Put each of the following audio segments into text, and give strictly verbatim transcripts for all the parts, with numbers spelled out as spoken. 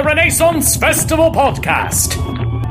Renaissance Festival Podcast.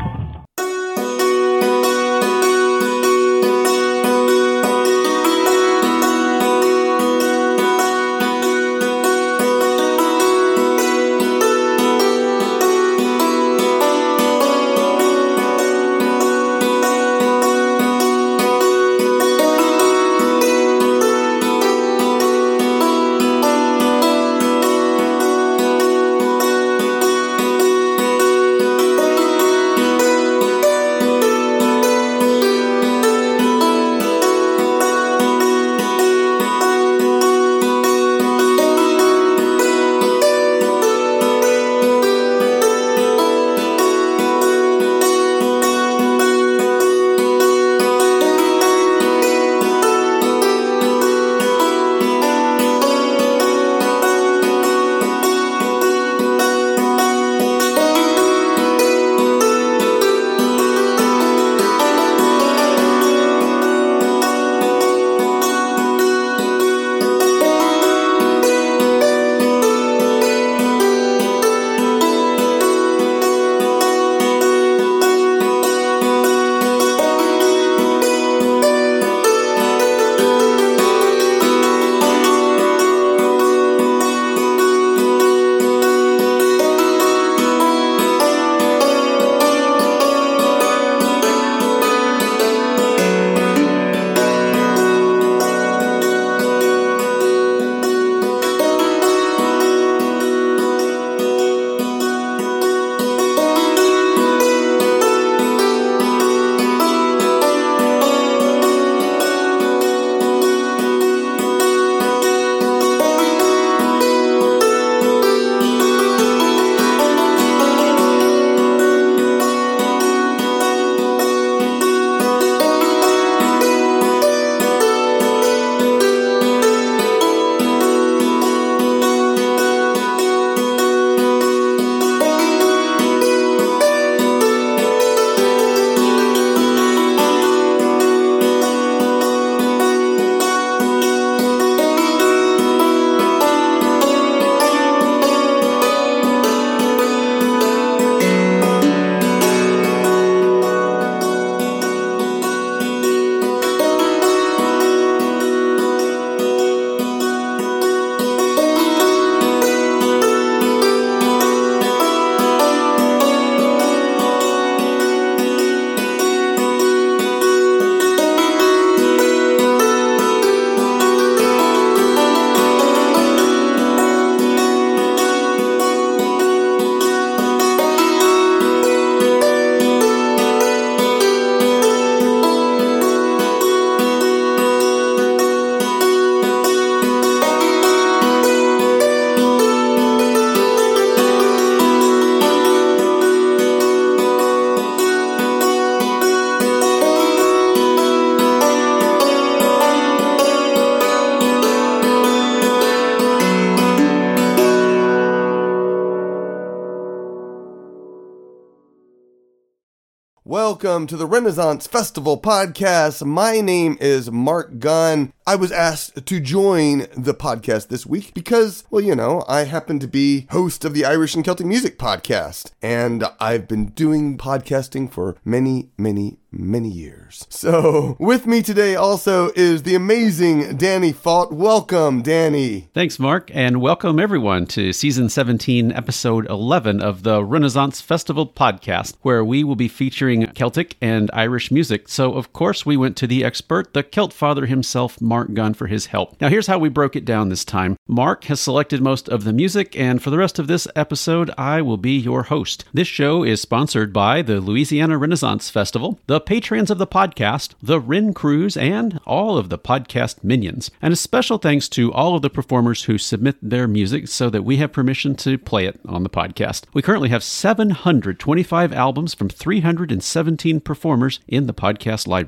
Welcome to the Renaissance Festival Podcast. My name is Mark Gunn. I was asked to join the podcast this week because, well, you know, I happen to be host of the Irish and Celtic Music Podcast, and I've been doing podcasting for many, many, many years. So, with me today also is the amazing Danny Fault. Welcome, Danny. Thanks, Mark, and welcome everyone to Season seventeen, Episode eleven of the Renaissance Festival Podcast, where we will be featuring Celtic and Irish music. So, of course, we went to the expert, the Celt Father himself, Mark Gunn, for his help. Now, here's how we broke it down this time. Mark has selected most of the music, and for the rest of this episode, I will be your host. This show is sponsored by the Louisiana Renaissance Festival, the patrons of the podcast, the Ren Crews, and all of the podcast minions. And a special thanks to all of the performers who submit their music so that we have permission to play it on the podcast. We currently have seven hundred twenty-five albums from three hundred seventeen performers in the podcast library.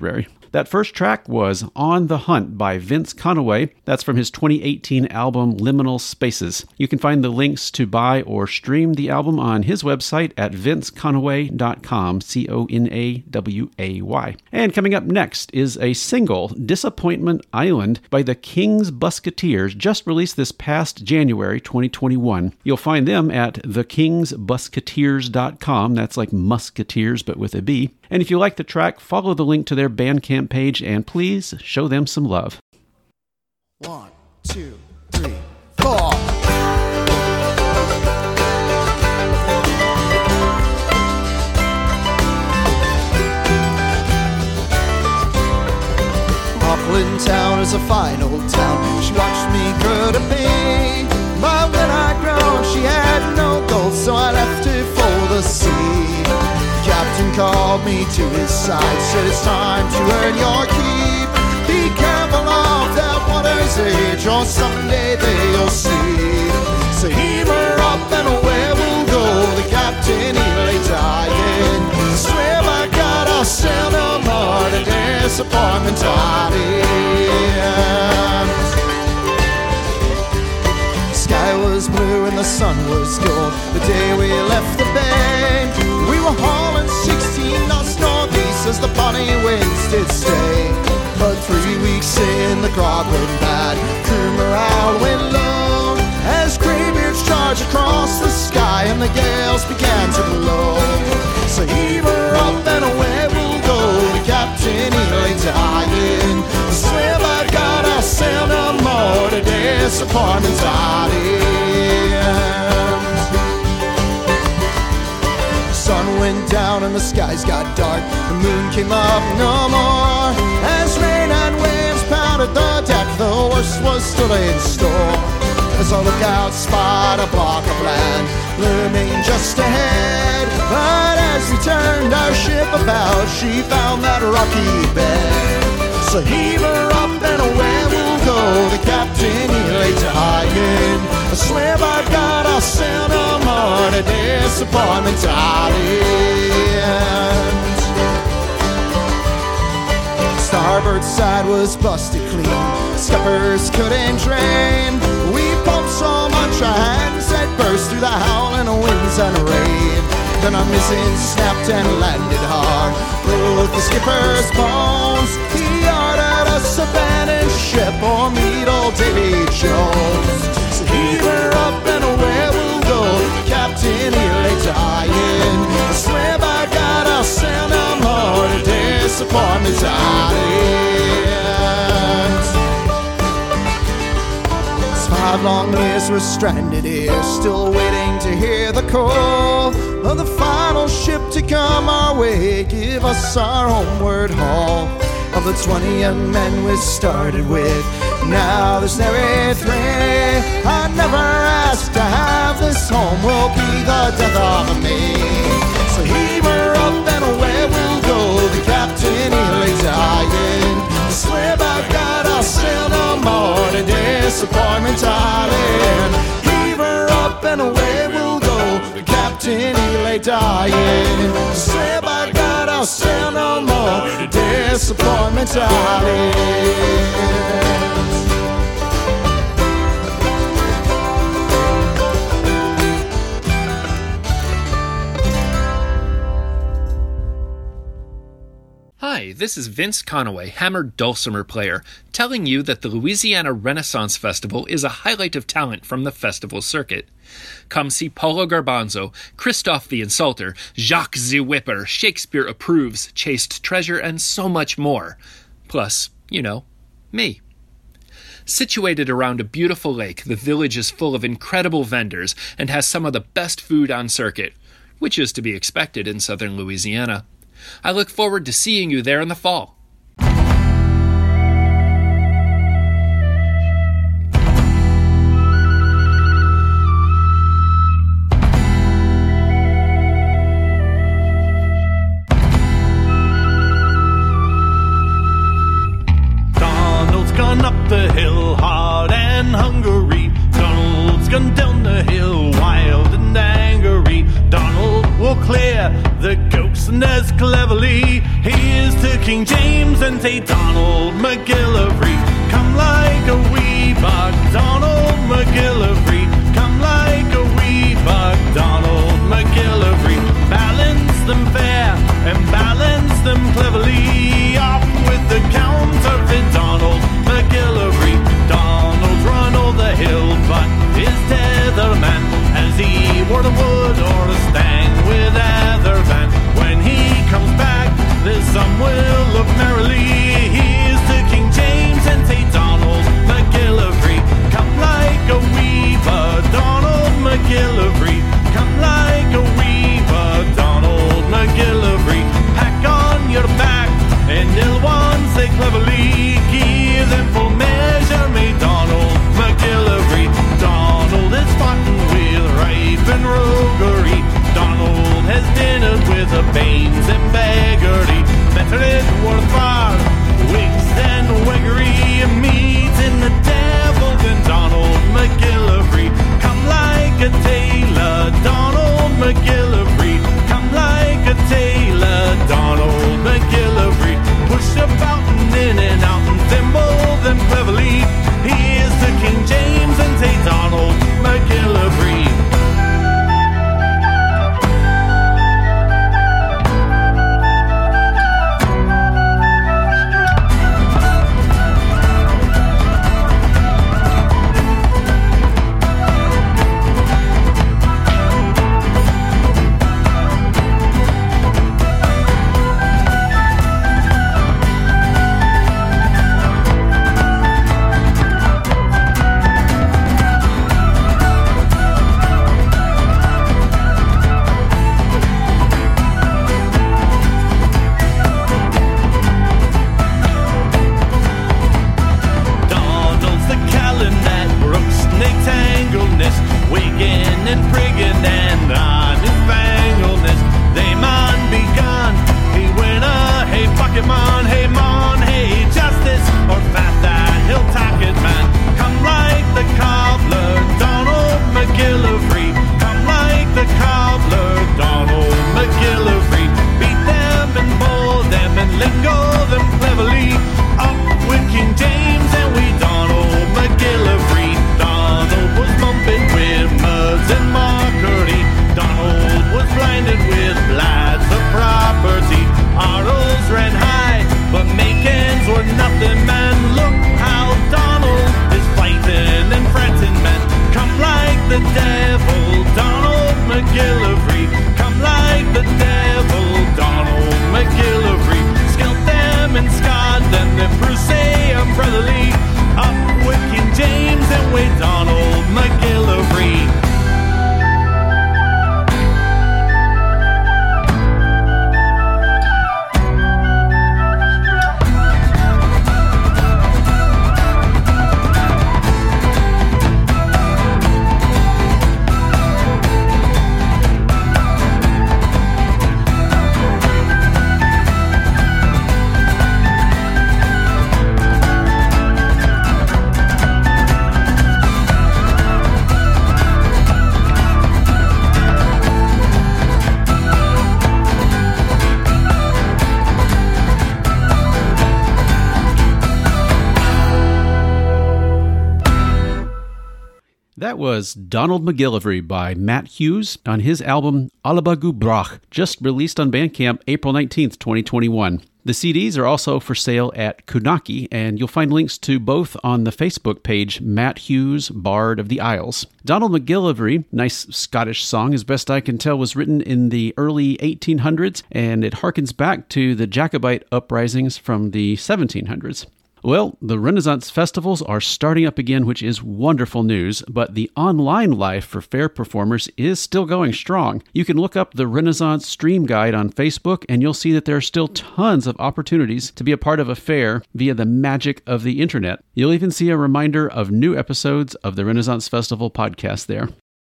That first track was On the Hunt by Vince Conaway. That's from his twenty eighteen album Liminal Spaces. You can find the links to buy or stream the album on his website at vince conaway dot com, C O N A W A Y. And coming up next is a single, Disappointment Island, by the King's Busketeers, just released this past January twenty twenty-one. You'll find them at the kings busketeers dot com. That's like musketeers, but with a B. And if you like the track, follow the link to their Bandcamp page and please show them some love. One, two, three, four. Auckland town is a fine old town. She watched me grow to be, but when I grown, she had no gold, so I left her for the sea. Captain called me to his side, said it's time to earn your keep. Be careful of that water's edge, or someday they'll see. So heave her up and away we'll go. The captain, he lay dying. I swear by God I'll sail no more to Disappointment Island. Sky was blue and the sun was gold the day we left the bay. We were hauling sixteen knots northeast as the bonny winds did stay. But three weeks in, the grog went bad, crew morale went low, as greybeards charged across the sky and the gales began to blow. So heave her up and away we'll go. The captain, he lay dying. I swear by God I'll sail no more to Disappointment Island. Sun went down and the skies got dark. The moon came up no more. As rain and waves pounded the deck, the worst was still in store. As our lookout spied a block of land looming just ahead, but as we turned our ship about, she found that rocky bed. So heave her up and away we'll go. The captain, he lay dying. I swear by God I'll sail no more to Disappointment Island. Starboard side was busted clean, scuppers couldn't drain. We pumped so much our hands had burst through the howling winds and rain. Then our mizzen snapped and landed hard, broke the skipper's bones. He ordered us abandon ship or meet old Davy Jones. So heave her up and away we'll go. Captain, he lay dying. I swear by God I'll sail no more to Disappointment Island. Five long years we're stranded here, still waiting to hear the call of the final ship to come our way, give us our homeward haul. Of the twenty young men we started with, now there's nary three. I never asked to have this home, will be the death of me. So heave her up and away we'll go. The captain, he lay dying. I swear by God I'll sail no more to Disappointment Island. Heave her up and away we'll go. The captain, he lay dying. I swear by God I'll sail no more to Disappointment Island. Hi, this is Vince Conaway, hammered dulcimer player, telling you that the Louisiana Renaissance Festival is a highlight of talent from the festival circuit. Come see Paulo Garbanzo, Christophe the Insulter, Jacques the Whipper, Shakespeare Approves, Chaste Treasure, and so much more. Plus, you know, me. Situated around a beautiful lake, the village is full of incredible vendors and has some of the best food on circuit, which is to be expected in southern Louisiana. I look forward to seeing you there in the fall. Donald's gone up the hill hard and hungry. Donald's gone down the hill wild and angry. Donald will clear the ghosts and as cleverly. Here's to King James and to Donald McGillivray. Come like a wee buck, Donald McGillivray. Come like a wee buck, Donald McGillivray. Balance them fair and balance them cleverly. Off with the counterfeit Donald McGillivray. Donald's run over the hill, but his tether man, as he wore the wood or a stang with either van. When he comes back, there's some will look merrily. Here's to King James and to Donald McGillivray. Come like a weaver, Donald McGillivray. Come like a weaver, Donald McGillivray. Pack on your back and ill ones say cleverly. Give them full measure, may Donald McGillivray. Donald is foughten with ripe and roguery. Donald has dinnered with the Baines and Baggerty. Better it worth far, wigs and wiggery. Meat in the devil than Donald McGillivray. Come like a tailor, Donald McGillivray. Come like a tailor, Donald McGillivray. Push about and in and out and thimble them cleverly. Here's to King James and to Donald McGillivray. That was Donald McGillivray by Matt Hughes on his album Alabagu Brach, just released on Bandcamp April nineteenth, twenty twenty-one. The C Ds are also for sale at Kunaki, and you'll find links to both on the Facebook page Matt Hughes, Bard of the Isles. Donald McGillivray, nice Scottish song, as best I can tell, was written in the early eighteen hundreds, and it harkens back to the Jacobite uprisings from the seventeen hundreds. Well, the Renaissance festivals are starting up again, which is wonderful news, but the online life for fair performers is still going strong. You can look up the Renaissance Stream Guide on Facebook, and you'll see that there are still tons of opportunities to be a part of a fair via the magic of the internet. You'll even see a reminder of new episodes of the Renaissance Festival podcast there.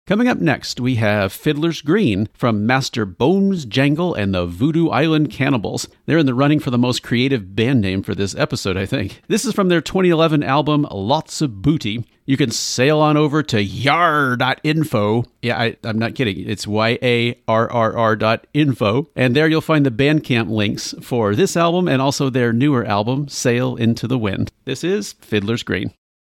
Coming up next, we have Fiddler's Green from Master Bones Jangle and the Voodoo Island Cannibals. They're in the running for the most creative band name for this episode, I think. This is from their twenty eleven album, Lots of Booty. You can sail on over to yar dot info. Yeah, I, I'm not kidding. It's Y A R R R dot info. And there you'll find the Bandcamp links for this album and also their newer album, Sail into the Wind. This is Fiddler's Green.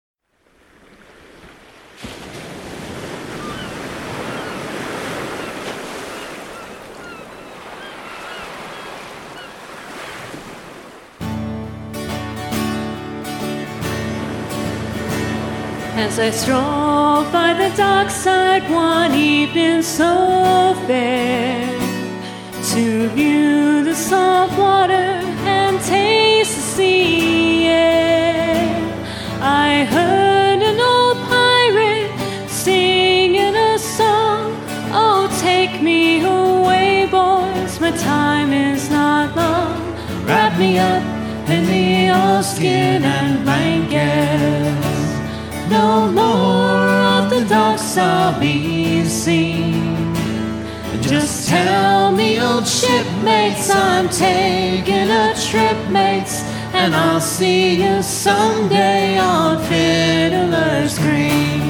As I strolled by the dockside one evening so fair, to view the salt water and taste the sea air, I heard an old pirate singing a song. Oh, take me away, boys, my time is not long. Wrap me up in the old skin and blankets. No more of the docks I'll be seen. Just tell me, old shipmates, I'm taking a trip, mates, and I'll see you someday on Fiddler's Green.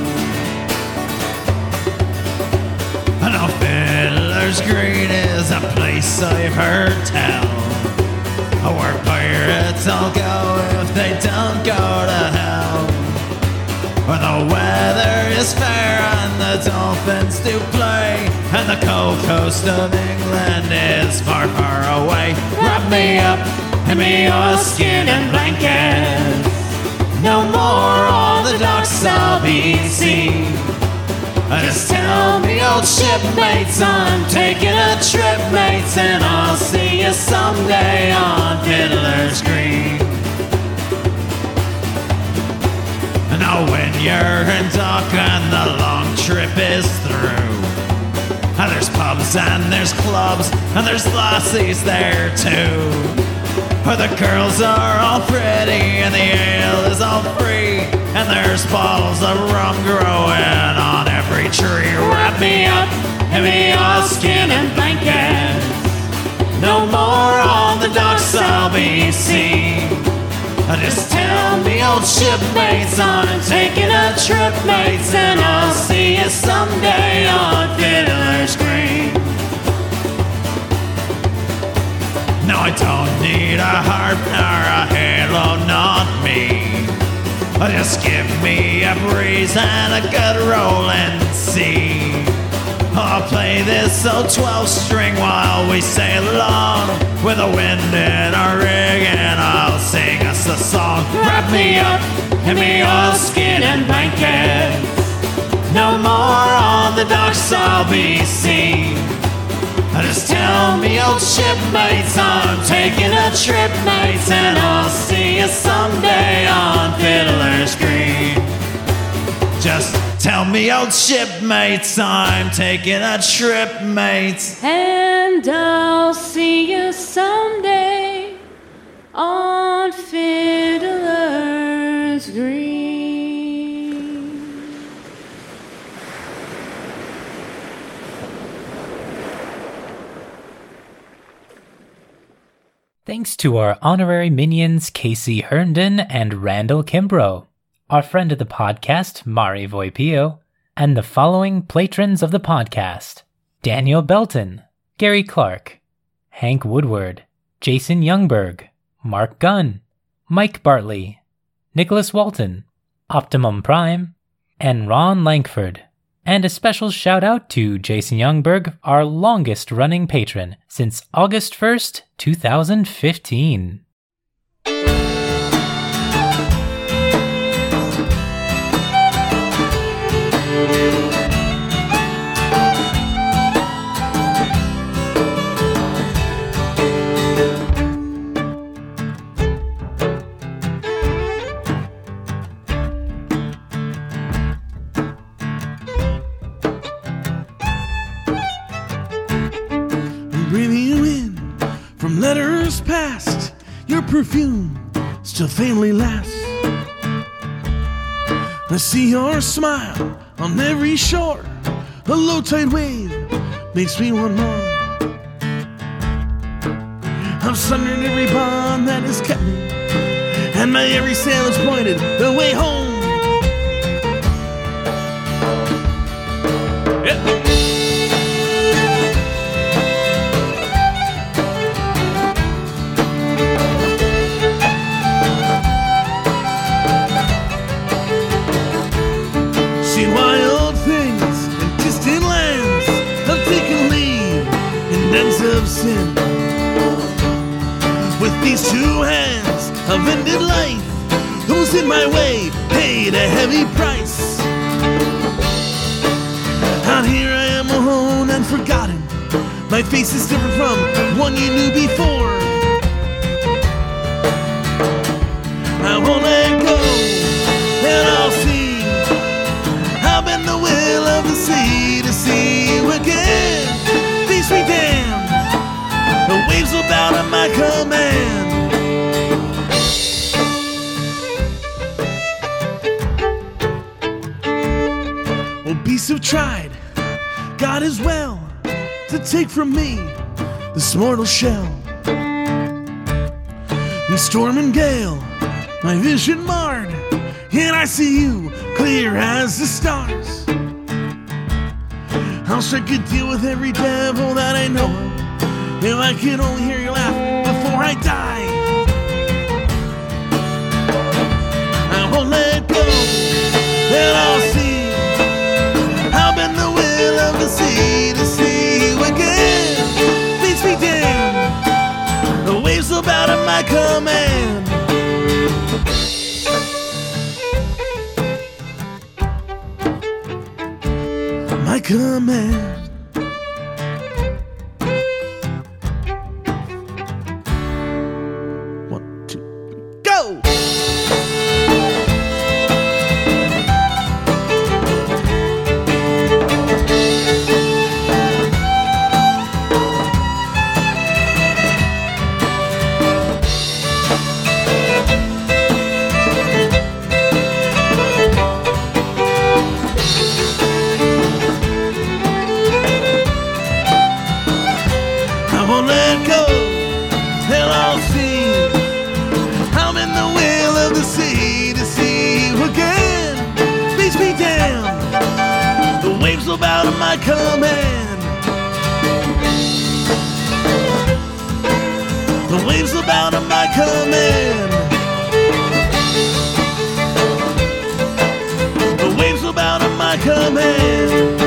Now Fiddler's Green is a place I've heard tell, where pirates all go if they don't go to hell. Where the weather is fair and the dolphins do play, and the cold coast of England is far, far away. Wrap me up in me oilskin and blankets. No more on the docks I'll be seen. Just tell me, old shipmates, I'm taking a trip, mates, and I'll see you someday on Fiddler's Green. Now when you're in dock and the long trip is through, and there's pubs and there's clubs and there's lassies there too, where the girls are all pretty and the ale is all free, and there's bottles of rum growing on every tree. Wrap me up in me oilskin and blankets. No more on the docks I'll be seen. Just tell me, old shipmates, I'm taking a trip, mates, and I'll see you someday on Fiddler's Green. No, I don't need a harp nor a halo, not me. Just give me a breeze and a good rolling sea. I'll play this old twelve-string while we sail along, with the wind in our rig, and I'll sing us a song. Wrap me up in me oilskin and blankets. No more on the docks I'll be seen. Just tell me, old shipmates, I'm taking a trip, mates, and I'll see you someday on Fiddler's Green. Just tell me, old shipmates, I'm taking a trip, mates, and I'll see you someday on Fiddler's Green. Thanks to our honorary minions Casey Herndon and Randall Kimbrough, our friend of the podcast, Mari Voipio, and the following patrons of the podcast: Daniel Belton, Gary Clark, Hank Woodward, Jason Youngberg, Mark Gunn, Mike Bartley, Nicholas Walton, Optimum Prime, and Ron Langford. And a special shout out to Jason Youngberg, our longest running patron since August first, two thousand fifteen. Breathing you in from letters past, your perfume still faintly lasts. I see your smile on every shore A low tide wave makes me want more. I've sundered every bond that has kept me, and my every sail is pointed the way home. Yeah. Seen wild things and distant lands, I've taken leave in dens of sin. With these two hands, I've ended life. Those in my way paid a heavy price. Out here I am alone and forgotten. My face is different from one you knew before. I won't let go, and I'll see. I'll bend the will of the sea to see you again. Please be damned, the waves will bow to my command. Well, beasts have tried, God as well, to take from me this mortal shell. In storm and gale, my vision marred, and I see you clear as the stars. I'll strike a deal with every devil that I know, if I could only hear you laugh before I die. I won't let go, and I'll see. I'll bend the will of the sea to see you again. Please be damned, the waves will bow to my command. My command. One, two, three, go! Bow to my command. The waves will bow to my command. The waves will bow to my command.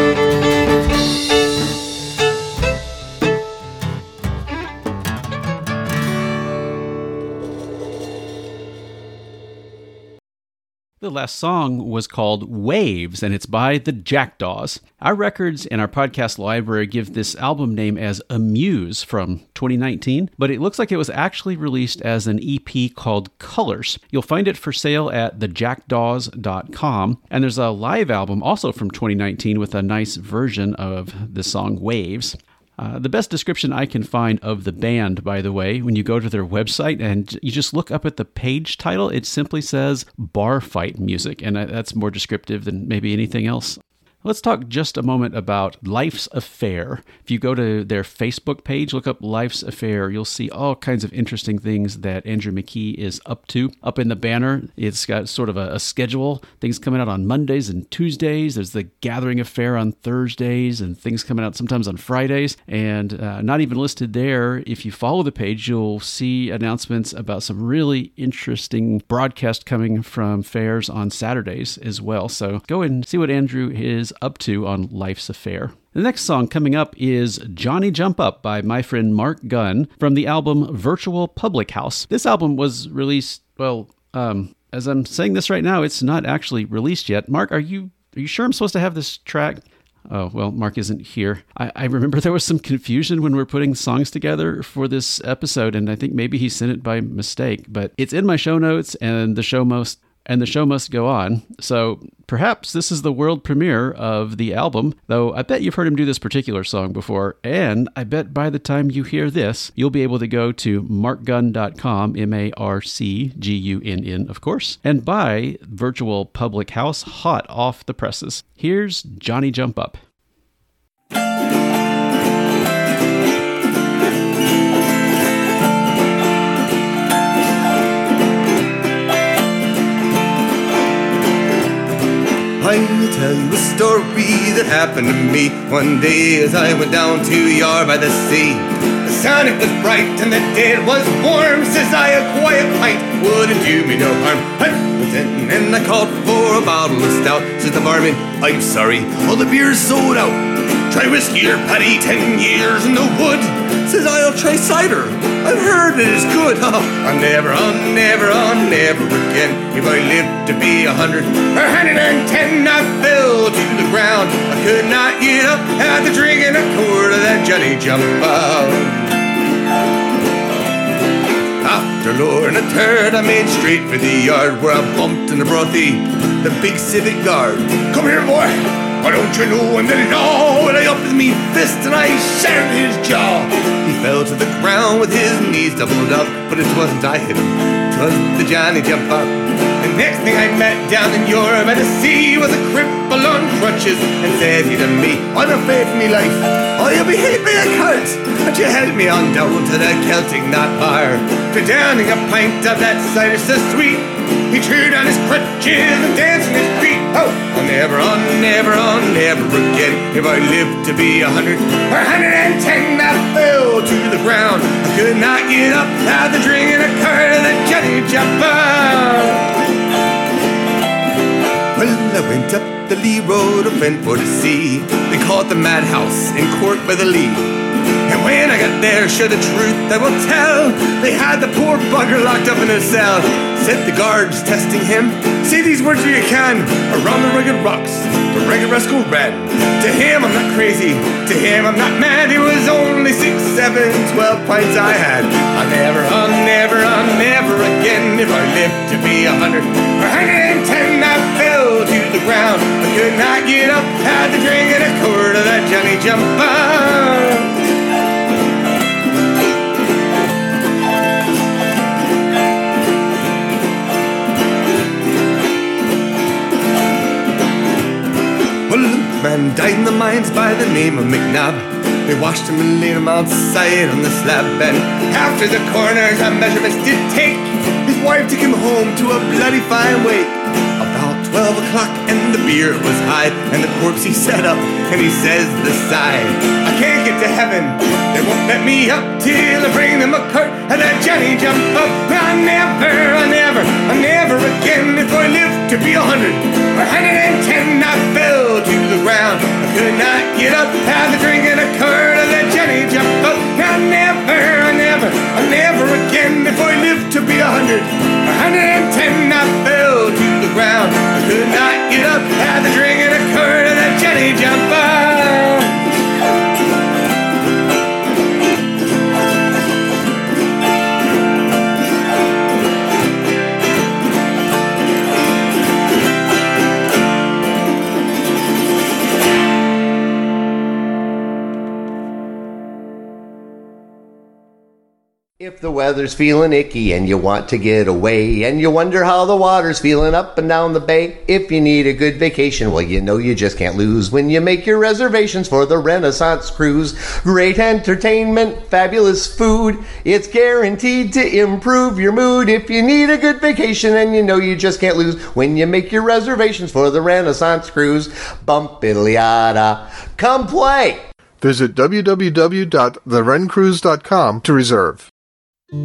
The last song was called Waves, and it's by the Jackdaws. Our records and our podcast library give this album name as Amuse from twenty nineteen, but it looks like it was actually released as an E P called Colors. You'll find it for sale at the jackdaws dot com, and there's a live album also from twenty nineteen with a nice version of the song Waves. Uh, the best description I can find of the band, by the way, when you go to their website and you just look up at the page title, it simply says bar fight music, and that's more descriptive than maybe anything else. Let's talk just a moment about Life's Affair. If you go to their Facebook page, look up Life's Affair, you'll see all kinds of interesting things that Andrew McKee is up to. Up in the banner, it's got sort of a, a schedule, things coming out on Mondays and Tuesdays. There's the Gathering Affair on Thursdays and things coming out sometimes on Fridays. And uh, not even listed there, if you follow the page, you'll see announcements about some really interesting broadcast coming from fairs on Saturdays as well. So go and see what Andrew is up to on Life's Affair. The next song coming up is Johnny Jump Up by my friend Mark Gunn from the album Virtual Public House. This album was released, well, um, as I'm saying this right now, it's not actually released yet. Mark, are you are you sure I'm supposed to have this track? Oh, well, Mark isn't here. I, I remember there was some confusion when we were putting songs together for this episode, and I think maybe he sent it by mistake, but it's in my show notes, and the show most and the show must go on. So perhaps this is the world premiere of the album, though I bet you've heard him do this particular song before, and I bet by the time you hear this, you'll be able to go to mark gunn dot com, M A R C G U N N, of course, and buy Virtual Public House hot off the presses. Here's Johnny Jump Up. I'll tell you a story that happened to me one day as I went down to Yar by the sea. The sun, it was bright and the day it was warm. Says I, a quiet pint wouldn't do me no harm. I was in and I called for a bottle of stout. Says the barman, I'm sorry, all the beer's sold out. Try whiskey or Paddy, ten years in the wood. Says I'll try cider, I've heard it is good. I'll never, I'll never, I'll never again. If I live to be a hundred or a hundred and ten, I fell to the ground. I could not get up after drinking a quart of that Johnny Jump Out. After luring a turd, I made straight for the yard where I bumped into Brothy, the big civic guard. Come here, boy. Why don't you know I'm the law? And I upped with me fist and I shattered his jaw. He fell to the ground with his knees doubled up, but it wasn't I hit him, 'twas the Johnny Jump Up. The next thing I met down in Europe by the sea was a cripple on crutches, and said he to me, I'm afraid for me life, oh you behave me a cult, but you held me on down to the Celtic Knot Bar. For downing a pint of that cider so sweet, he threw down his crutches and danced on his feet. Oh, I'll never, I'll never, I'll never again. If I live to be a hundred or a hundred and ten, I fell to the ground. I could not get up after drinking a quart of that Johnny Jump Out. Well, I went up the Lee Road and went for the sea. They call it the Madhouse in Cork by the Lee. And when I got there, sure the truth I will tell, they had the poor bugger locked up in a cell. Said the guards testing him, say these words where you can, around the rugged rocks, the rugged rascal ran. To him I'm not crazy, to him I'm not mad. It was only six, seven, twelve pints I had. I'll never, I'll never, I'll never again. If I live to be a hundred or a hundred and ten, I fell to the ground. I could not get up, had to drink a quart of that Johnny Jump Out. Well, the man died in the mines by the name of McNabb. They washed him and laid him outside on the slab. And after the coroner's measurements did take, his wife took him home to a bloody fine wake. About twelve o'clock and the beer was high, and the corpse he sat up and he says the sigh, I can't get to heaven, they won't let me up till I bring them a cart and that Johnny Jump Up. I never, I never, I never again. If I live to be a hundred or a hundred and ten, I fell to the ground. I could not get up after drinking a quart of that Johnny Jump Up. I never, I never, I never again. If I live to be a hundred or a hundred and ten, I fell to the ground. I could not get up after drinking a quart of that Johnny Jump Up. If the weather's feeling icky and you want to get away and you wonder how the water's feeling up and down the bay, if you need a good vacation, well, you know you just can't lose when you make your reservations for the Renaissance Cruise. Great entertainment, fabulous food, it's guaranteed to improve your mood. If you need a good vacation and you know you just can't lose when you make your reservations for the Renaissance Cruise, bump-iddly-yada, come play! Visit w w w dot the ren cruise dot com to reserve. Well,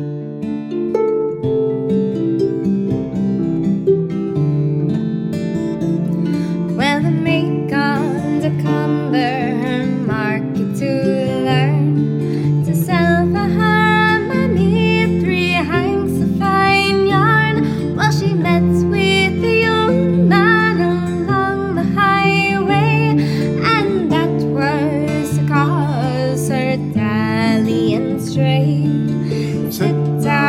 the Macon's a Cumber market to learn to sell for her money three hanks of fine yarn. Well, she met with a young man along the highway, and that was to cause her dallying straight. Sit down.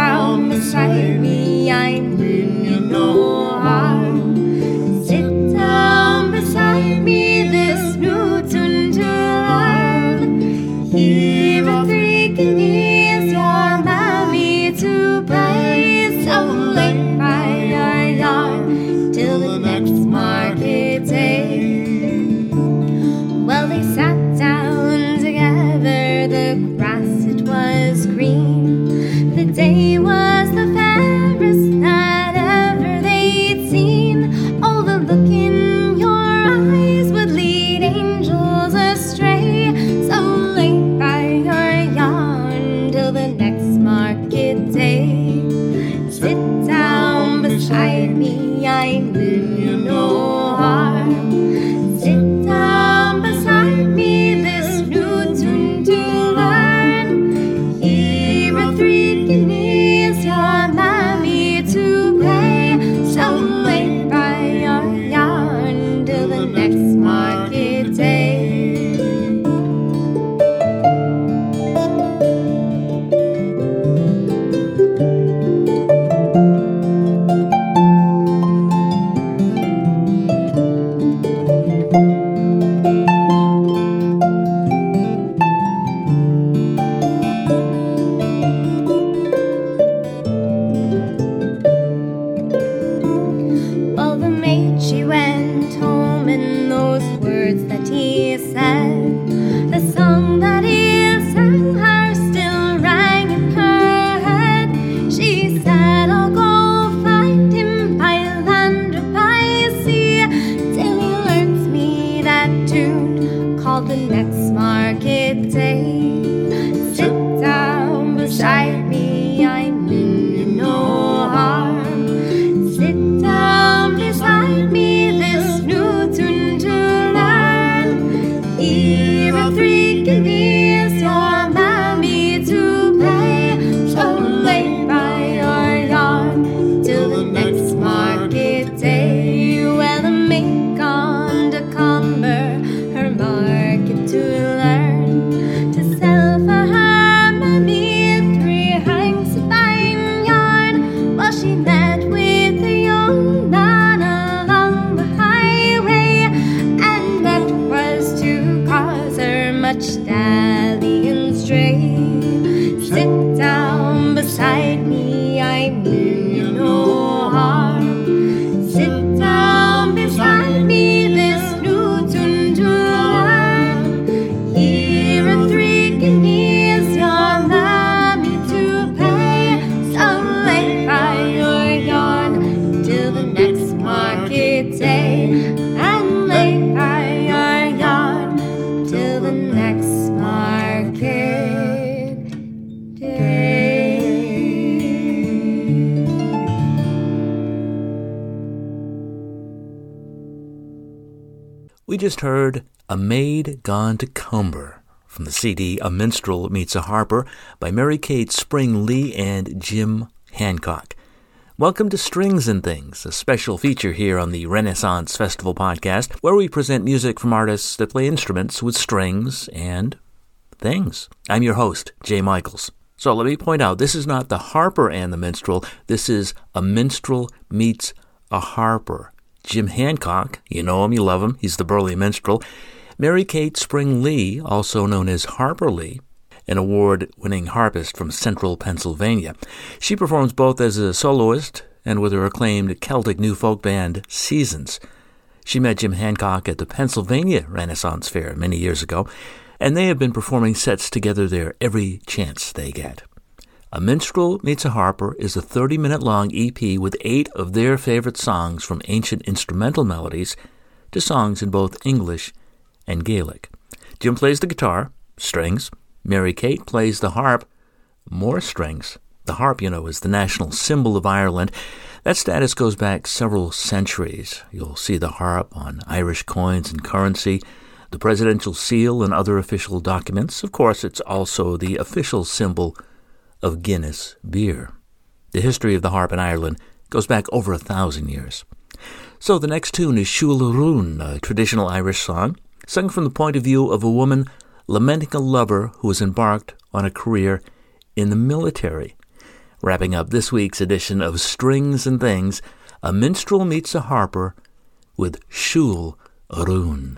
We just heard A Maid Gone to Comber from the C D A Minstrel Meets a Harper by Mary-Kate Spring Lee and Jim Hancock. Welcome to Strings and Things, a special feature here on the Renaissance Festival podcast, where we present music from artists that play instruments with strings and things. I'm your host, Jay Michaels. So let me point out, this is not the Harper and the Minstrel. This is A Minstrel Meets a Harper. Jim Hancock, you know him, you love him, he's the burly minstrel. Mary-Kate Spring Lee, also known as Harper Lee, an award-winning harpist from central Pennsylvania. She performs both as a soloist and with her acclaimed Celtic new folk band, Seasons. She met Jim Hancock at the Pennsylvania Renaissance Fair many years ago, and they have been performing sets together there every chance they get. A Minstrel Meets a Harper is a thirty-minute-long E P with eight of their favorite songs from ancient instrumental melodies to songs in both English and Gaelic. Jim plays the guitar, strings. Mary-Kate plays the harp, more strings. The harp, you know, is the national symbol of Ireland. That status goes back several centuries. You'll see the harp on Irish coins and currency, the presidential seal and other official documents. Of course, it's also the official symbol of Guinness beer. The history of the harp in Ireland goes back over a thousand years. So the next tune is Siúl Arún, a traditional Irish song, sung from the point of view of a woman lamenting a lover who has embarked on a career in the military. Wrapping up this week's edition of Strings and Things, A Minstrel Meets a Harper with Siúl Arún.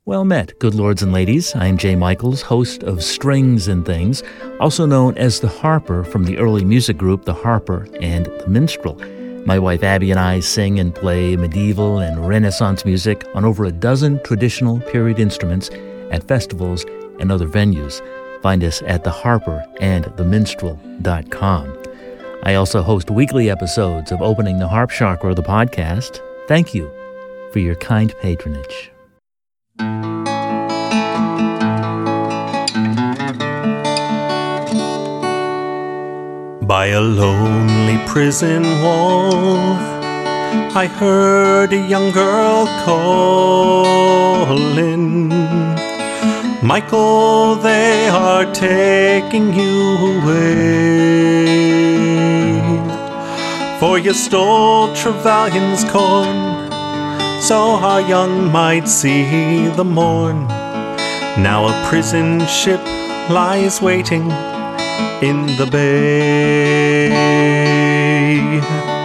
Well met, good lords and ladies. I'm Jay Michaels, host of Strings and Things, also known as the Harper from the early music group The Harper and the Minstrel. My wife Abby and I sing and play medieval and Renaissance music on over a dozen traditional period instruments at festivals and other venues. Find us at the harper and the minstrel dot com. I also host weekly episodes of Opening the Harp Chakra, the podcast. Thank you for your kind patronage. By a lonely prison wall, I heard a young girl calling, Michael, they are taking you away, for you stole Trevelyan's corn, so our young might see the morn. Now a prison ship lies waiting in the bay.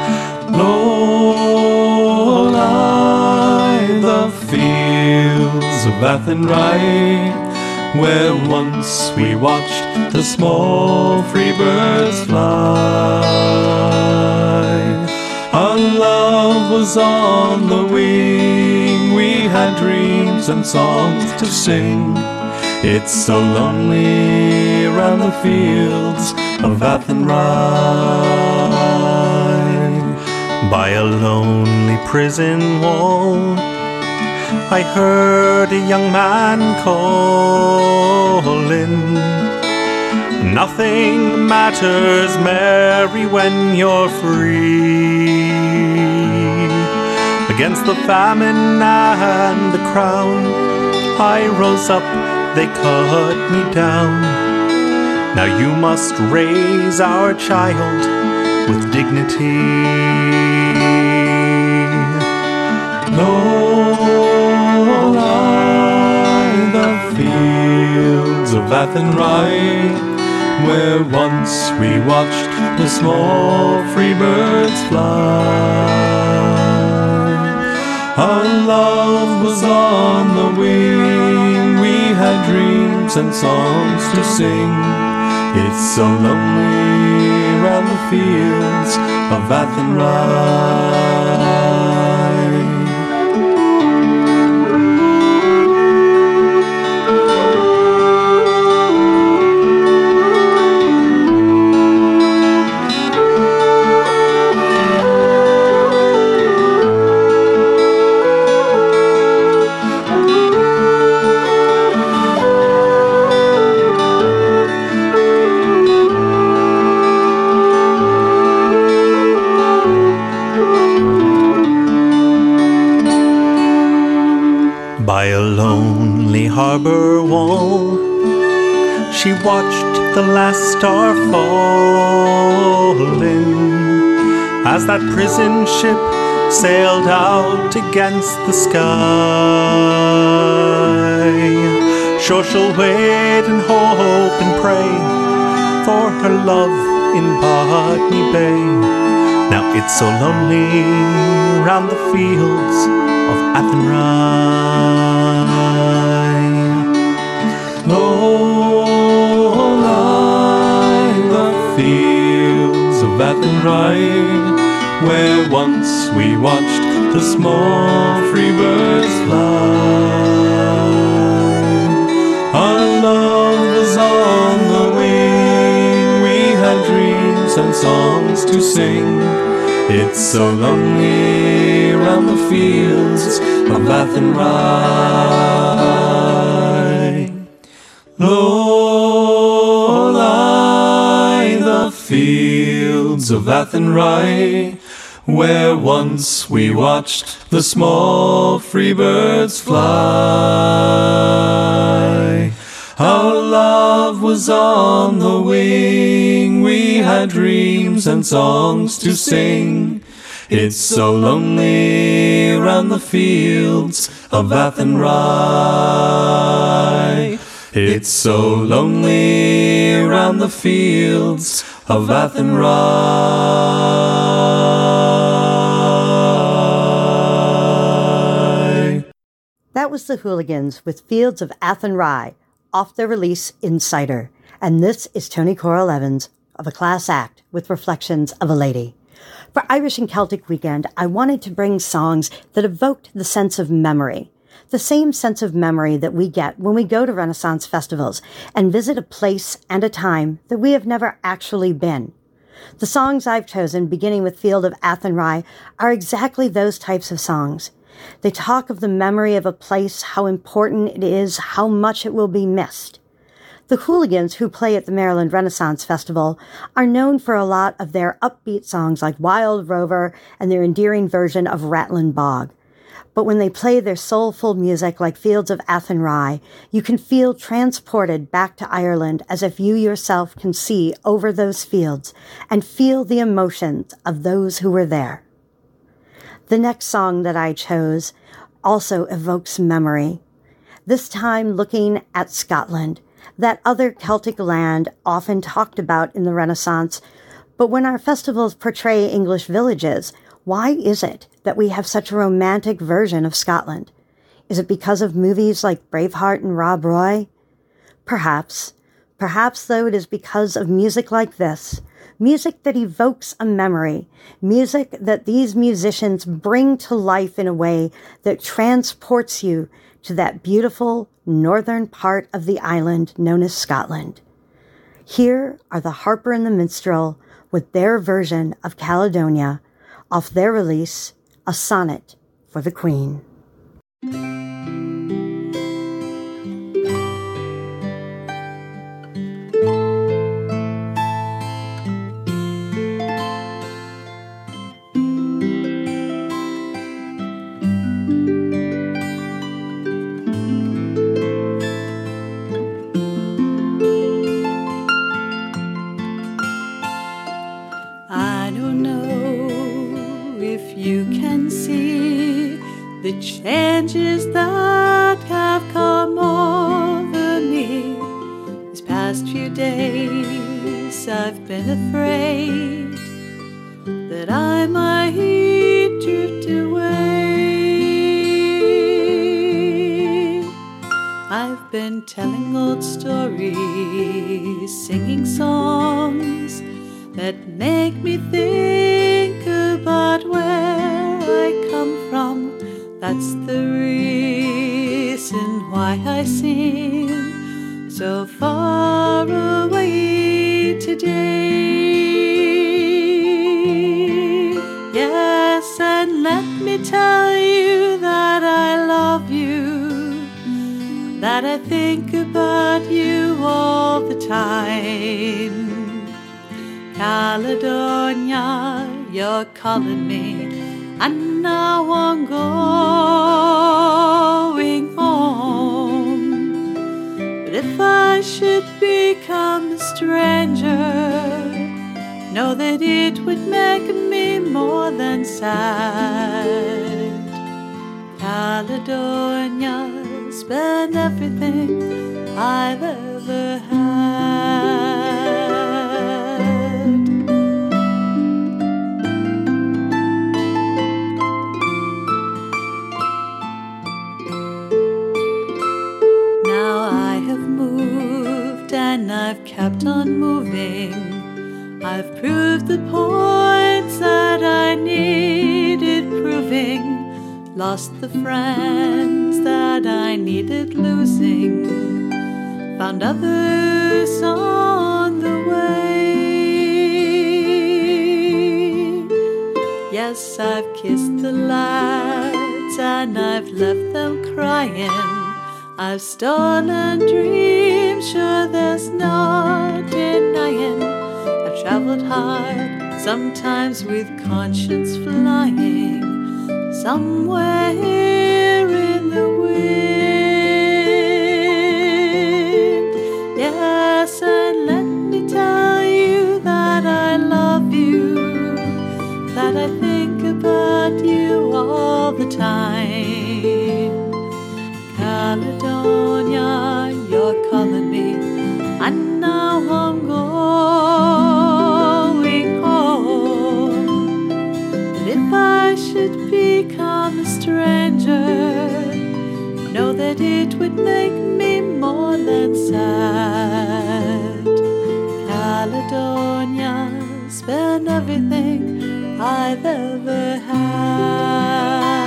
Lo, lie the fields of Athenry, where once we watched the small free birds fly. Our love was on the wing, we had dreams and songs to sing. It's so lonely round the fields of Athenry. By a lonely prison wall, I heard a young man calling, nothing matters, Mary, when you're free. Against the famine and the crown, I rose up, they cut me down. Now you must raise our child with dignity. Lo, lie the fields of Athenry, where once we watched the small free birds fly. Our love was on the wing, we had dreams and songs to sing. It's so lonely round the fields of Athenry. By a lonely harbor wall, she watched the last star falling, as that prison ship sailed out against the sky. Sure she'll wait and hope and pray for her love in Botany Bay. Now it's so lonely round the fields of Athenry. Lo, lie the fields of Athenry, where once we watched the small free birds fly. Our love was on the wing, we had dreams and songs to sing. It's so lonely round the fields of Athenry. Lo, lie the fields of Athenry, where once we watched the small free birds fly. Our love was on the wing, we had dreams and songs to sing. It's so lonely round the fields of Athenry. It's so lonely round the fields of Athenry. That was the Hooligans with Fields of Athenry off their release Insider. And this is Tony Coral Evans of A Class Act with Reflections of a Lady. For Irish and Celtic Weekend, I wanted to bring songs that evoked the sense of memory. The same sense of memory that we get when we go to Renaissance festivals and visit a place and a time that we have never actually been. The songs I've chosen, beginning with Field of Athenry, are exactly those types of songs. They talk of the memory of a place, how important it is, how much it will be missed. The Hooligans, who play at the Maryland Renaissance Festival, are known for a lot of their upbeat songs like Wild Rover and their endearing version of Rattling Bog. But when they play their soulful music like Fields of Athenry, you can feel transported back to Ireland as if you yourself can see over those fields and feel the emotions of those who were there. The next song that I chose also evokes memory, this time looking at Scotland, that other Celtic land often talked about in the Renaissance. But when our festivals portray English villages, why is it that we have such a romantic version of Scotland? Is it because of movies like Braveheart and Rob Roy? Perhaps. Perhaps, though, it is because of music like this. Music that evokes a memory. Music that these musicians bring to life in a way that transports you to that beautiful northern part of the island known as Scotland. Here are the Harper and the Minstrel with their version of Caledonia, off their release, A Sonnet for the Queen. The changes that have come over me these past few days, I've been afraid that I might drift away. I've been telling old stories, singing songs that make me think about where I come from. That's the reason why I seem so far away today. Yes, and let me tell you that I love you, that I think about you all the time. Caledonia, you're calling me, and now I'm going home. But if I should become a stranger, know that it would make me more than sad. Caledonia's been everything I've ever had. And I've kept on moving. I've proved the points that I needed proving, lost the friends that I needed losing, found others on the way. Yes, I've kissed the lads and I've left them crying. I've stolen dreams, sure there's no denying. I've traveled hard, sometimes with conscience flying, somewhere in the wind. Yes, and let me tell you that I love you, that I think about you all the time. Caledonia, you're calling me, and now I'm going home. But if I should become a stranger, know that it would make me more than sad. Caledonia's been everything I've ever had.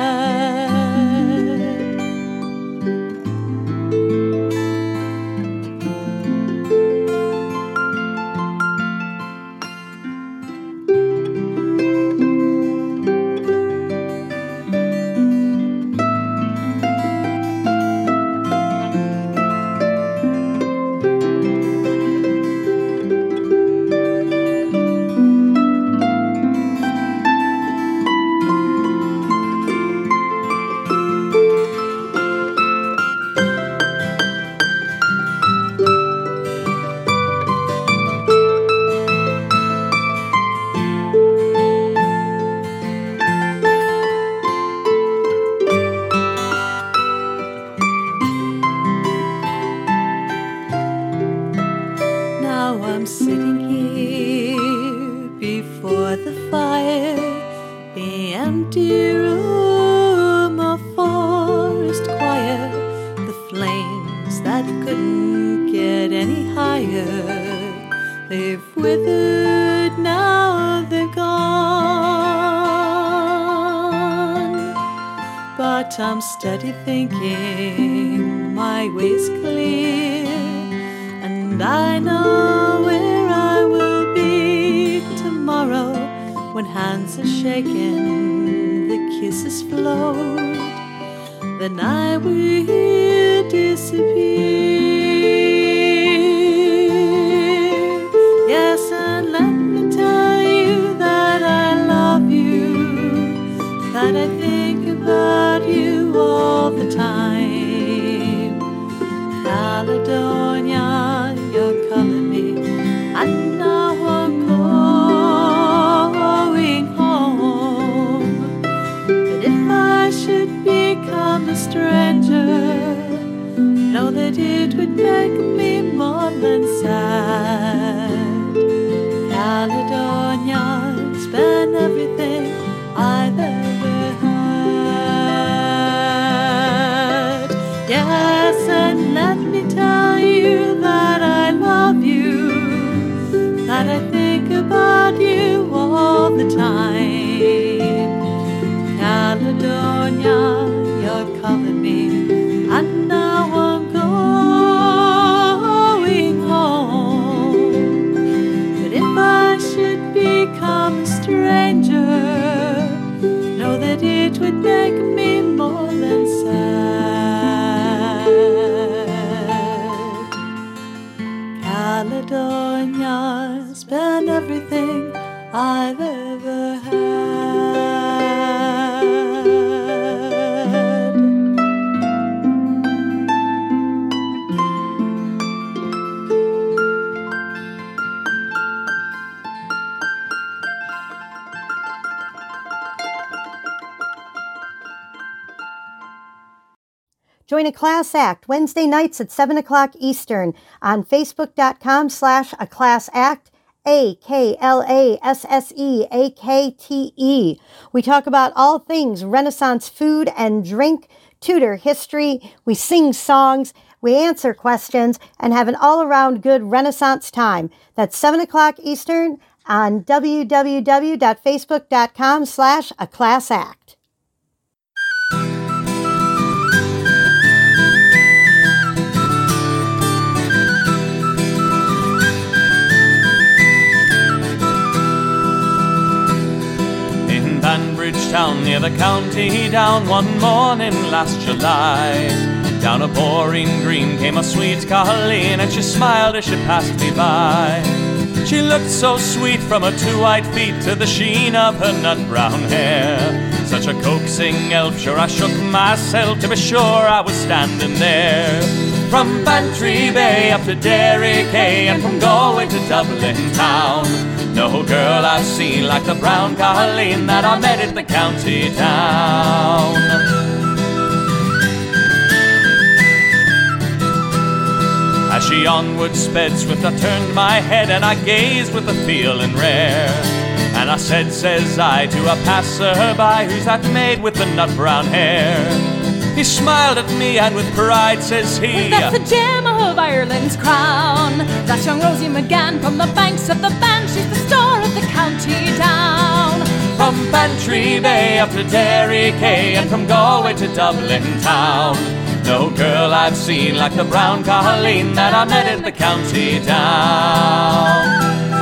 I'm steady thinking my way's clear, and I know where I will be tomorrow when hands are shaken, the kisses float, then I will disappear. Yes, and let me tell you that I love you, that I think about you all the time. Caledonia, you're calling me, and now I'm going home. But if I should become a stranger, know that it would make me more than sad. Caledonia's been everything I've ever had. Yes, and let me tell you that I love you, that I think about you all the time. Caledonia, you're calling me, and now I'm going home. But if I should become a stranger, know that it would make me more than sad. Caledonia's been everything I've ever had. Join A Class Act Wednesday nights at seven o'clock Eastern on Facebook.com slash A Class Act, A K L A S S E A K T E. We talk about all things Renaissance food and drink, Tudor history, we sing songs, we answer questions, and have an all-around good Renaissance time. That's seven o'clock Eastern on www.facebook.com slash A Class Act. Banbridge Town, near the county down, one morning last July. Down a boring green came a sweet Colleen, and she smiled as she passed me by. She looked so sweet from her two white feet to the sheen of her nut-brown hair. Such a coaxing elf, sure I shook myself to be sure I was standing there. From Bantry Bay up to Derry Quay, and from Galway to Dublin town, no girl I've seen like the brown Colleen that I met at the county town. As she onward sped, swift I turned my head, and I gazed with a feeling rare. And I said, says I, to a passer-by, who's that maid with the nut-brown hair? He smiled at me and with pride says he, that's the gem of Ireland's crown. That's young Rosie McGann from the banks of the Bann. She's the star of the county down. From Bantry Bay up to Derry Quay, and from Galway to Dublin town. No girl I've seen like the brown Colleen that I met in the county down.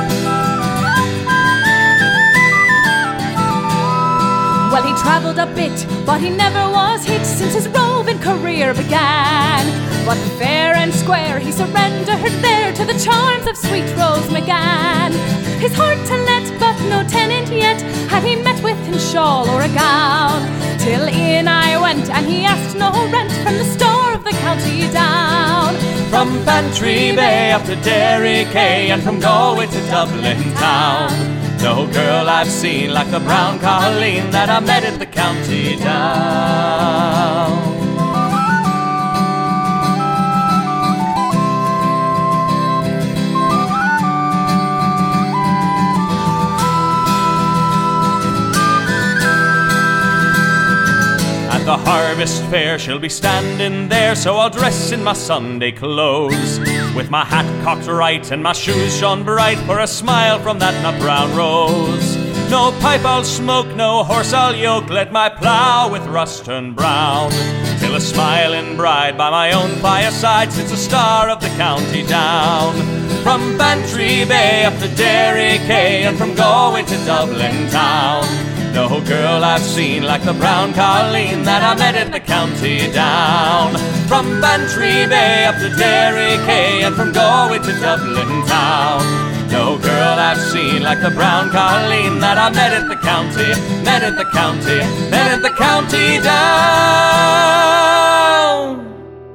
Well, he travelled a bit, but he never was hit since his roving career began. But fair and square he surrendered there to the charms of sweet Rose McGann. His heart to let, but no tenant yet had he met with in shawl or a gown. Till in I went, and he asked no rent from the star of the county down. From Bantry Bay up to Derry Quay, and from Galway to Dublin town. No girl I've seen like the brown Colleen that I met in the county down. At the harvest fair she'll be standing there, so I'll dress in my Sunday clothes, with my hat cocked right and my shoes shone bright, for a smile from that nut brown rose. No pipe I'll smoke, no horse I'll yoke, let my plough with rust turn brown, till a smiling bride by my own fireside sits a star of the county down. From Bantry Bay up to Derry Quay, and from Galway to Dublin town. No girl I've seen like the brown Colleen that I met in the county down. From Bantry Bay up to Derry Quay, and from Galway to Dublin town. No girl I've seen like the brown Colleen that I met in the county, met in the county, met in the county down.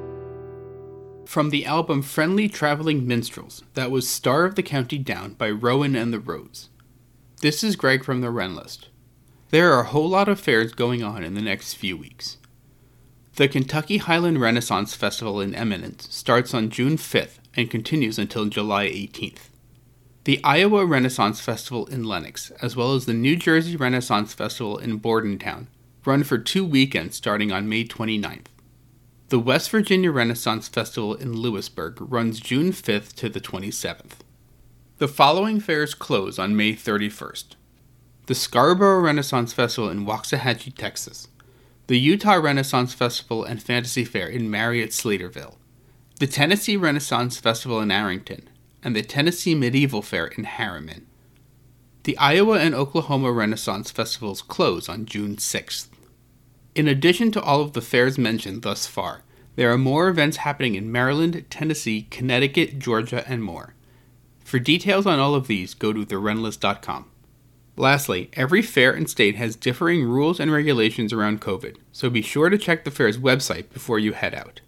From the album Friendly Traveling Minstrels, that was Star of the County Down by Rowan and the Rose. This is Greg from the Wren List. There are a whole lot of fairs going on in the next few weeks. The Kentucky Highland Renaissance Festival in Eminence starts on June fifth and continues until July eighteenth. The Iowa Renaissance Festival in Lenox, as well as the New Jersey Renaissance Festival in Bordentown, run for two weekends starting on May twenty-ninth. The West Virginia Renaissance Festival in Lewisburg runs June fifth to the twenty-seventh. The following fairs close on May thirty-first. The Scarborough Renaissance Festival in Waxahachie, Texas, the Utah Renaissance Festival and Fantasy Fair in Marriott Slaterville, the Tennessee Renaissance Festival in Arrington, and the Tennessee Medieval Fair in Harriman. The Iowa and Oklahoma Renaissance Festivals close on June sixth. In addition to all of the fairs mentioned thus far, there are more events happening in Maryland, Tennessee, Connecticut, Georgia, and more. For details on all of these, go to the wren list dot com. Lastly, every fair and state has differing rules and regulations around COVID, so be sure to check the fair's website before you head out.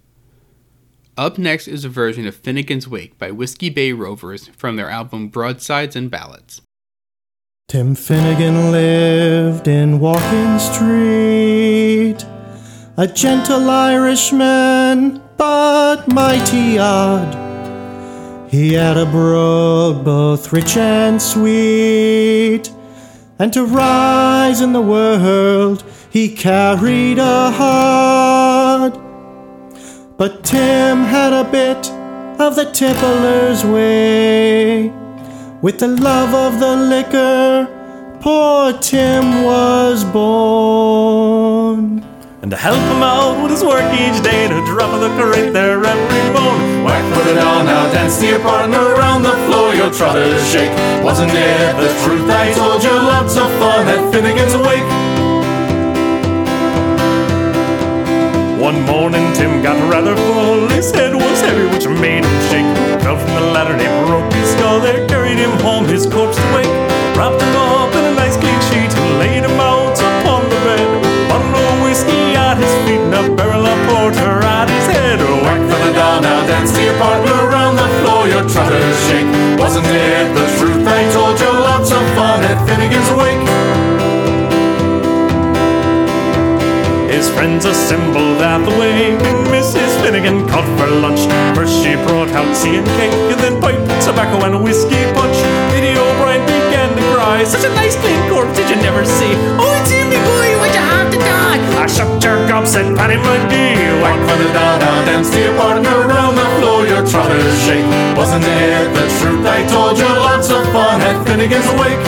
Up next is a version of Finnegan's Wake by Whiskey Bay Rovers from their album Broadsides and Ballads. Tim Finnegan lived in Walking Street, a gentle Irishman, but mighty odd. He had a brogue both rich and sweet, and to rise in the world he carried a heart. But Tim had a bit of the tippler's way. With the love of the liquor, poor Tim was born. And to help him out with his work each day, to drop of the crate there every bone. Whack for the dawn, now dance to your partner around the floor, your trotters shake. Wasn't it the truth I told you? Lots of fun at Finnegan's Wake. One morning Tim got rather full, his head was heavy which made him shake. Fell from the ladder, they broke his skull, they carried him home, his corpse to wake. Wrapped him up in a nice clean sheet and laid him out upon the bed. Bottle of whiskey at his feet and a barrel of porter at his head. Whack for the dawn, now dance to your partner around the floor, your trotters shake. Wasn't it the truth I told you? Lots of fun at Finnegan's Wake. His friends assembled at the wake, and Missus Finnegan called for lunch. First she brought out tea and cake, and then pipe, tobacco, and whiskey punch. Lady O'Brien began to cry, such a nice clean corpse did you never see. Oh, Timmy boy, why'd you have to die? Ah, shut your gob, said Paddy McGee. Whack for the da-da, dance to your partner, round the floor your trotters shake. Wasn't it the truth I told you? Lots of fun at Finnegan's Wake.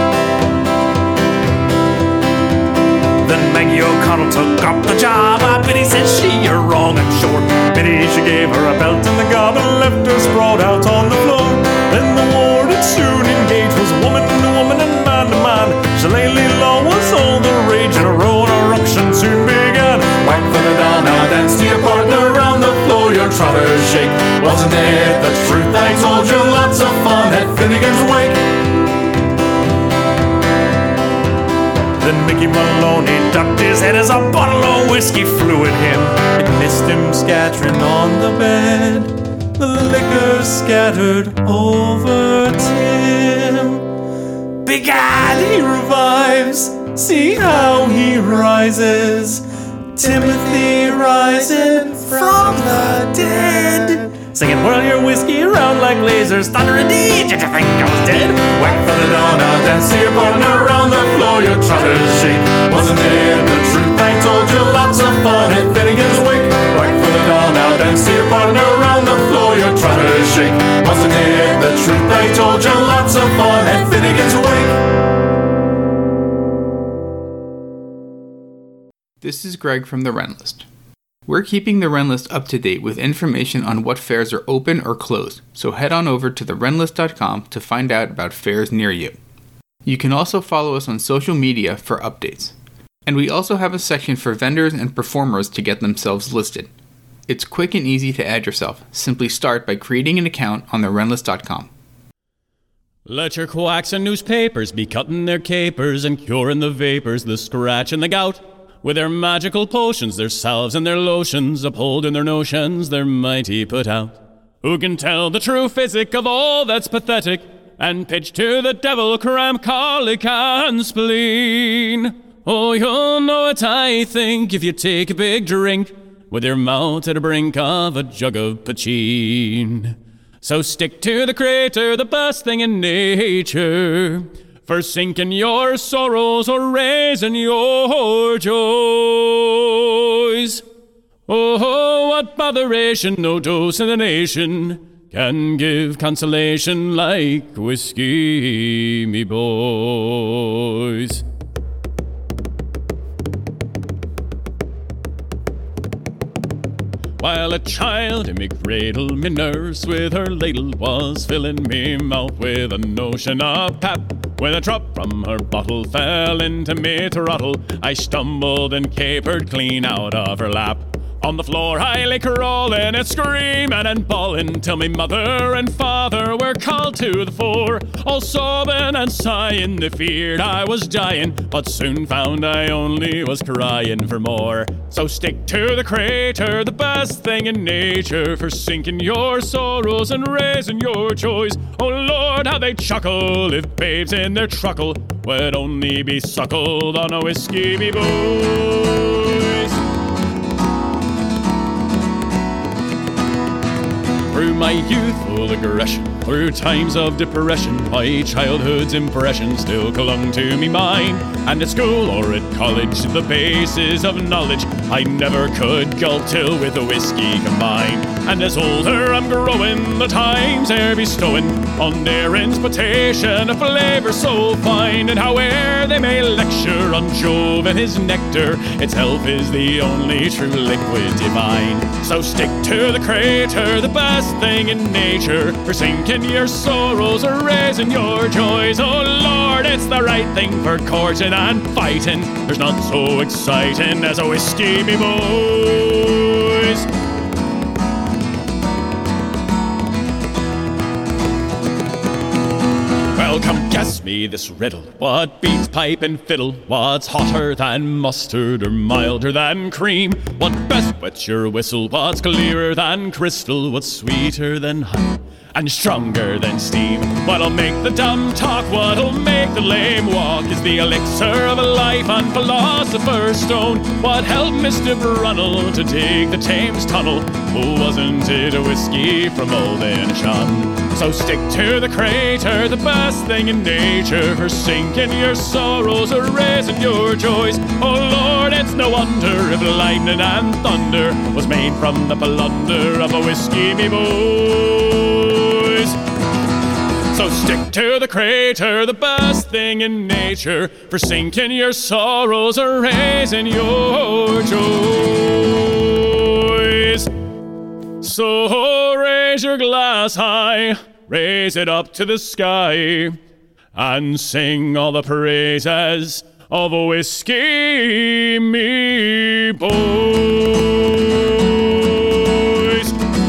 Then Maggie O'Connell took up the job. Ah, Biddy said she, you're wrong, I'm sure. Biddy, she gave her a belt in the gob and left her sprawled out on the floor. Then the war it soon engaged, was woman to woman and man to man. Shillelagh law was all the rage, and a row eruption soon began. Whack for the da-na, dance to your partner, round the floor your trotters shake. Wasn't it the truth I told you? Lots of fun at Finnegan's Wake. Then Mickey Maloney ducked his head as a bottle of whiskey flew at him. It missed him scattering on the bed. The liquor scattered over Tim. Begad, he revives. See how he rises. Timothy rising from the dead. Singing, whirl your whiskey around like lasers. Thunder indeed, did you think I was dead? Whack for the da-na, dance to your partner, round the floor your trotters shake. Wasn't it the truth I told you? Lots of fun at Finnegan's Wake. Whack for the da-na, dance to your partner, round the floor your trotters shake. Wasn't it the truth I told you? Lots of fun at Finnegan's Wake. This is Greg from the Ren List. We're keeping the Ren List up to date with information on what fairs are open or closed, so head on over to the ren list dot com to find out about fairs near you. You can also follow us on social media for updates. And we also have a section for vendors and performers to get themselves listed. It's quick and easy to add yourself. Simply start by creating an account on the ren list dot com. Let your quacks and newspapers be cutting their capers and curing the vapors, the scratch and the gout. With their magical potions, their salves and their lotions, upholding their notions, they're mighty put out. Who can tell the true physic of all that's pathetic, and pitch to the devil cramp, colic, and spleen? Oh, you'll know it, I think, if you take a big drink, with your mouth at the brink of a jug of pochine. So stick to the crater, the best thing in nature, for sinking your sorrows or raising your joys. Oh, what botheration, no dose in the nation can give consolation like whiskey, me boys. While a child in me cradle, me nurse with her ladle was filling me mouth with a notion of pap. When a drop from her bottle fell into me throttle, I stumbled and capered clean out of her lap. On the floor I lay crawling and screaming and bawling, till me mother and father were called to the fore. All sobbing and sighing, they feared I was dying, but soon found I only was crying for more. So stick to the crater, the best thing in nature, for sinking your sorrows and raising your joys. Oh Lord, how they chuckle if babes in their truckle would only be suckled on a whiskey, me boys. Through my youthful aggression, through times of depression, my childhood's impression still clung to me mind. And at school or at college, the basis of knowledge I never could gulp till with the whiskey combined. And as older I'm growing, the times they're bestowing on their inspiration a flavour so fine. And howe'er they may lecture on Jove and his nectar, its health is the only true liquid divine. So stick to the crater, the best thing in nature, for sinking your sorrows or raising your joys. Oh Lord, it's the right thing for courting and fighting. There's none so exciting as a whiskey, me boys. Well, come guess me this riddle. What beats pipe and fiddle? What's hotter than mustard or milder than cream? What best wets your whistle? What's clearer than crystal? What's sweeter than honey? and stronger than steam. What'll make the dumb talk, what'll make the lame walk, is the elixir of life and philosopher's stone. What helped Mister Brunel to dig the Thames Tunnel? Oh, wasn't it a whiskey from Old Inishan? So stick to the crater, the best thing in nature, for sinking your sorrows or raising your joys. Oh Lord, it's no wonder if lightning and thunder was made from the plunder of a whiskey, me boys. So stick to the crater, the best thing in nature, for sinking your sorrows or raising your joys. So raise your glass high, raise it up to the sky, and sing all the praises of a whiskey, me boys.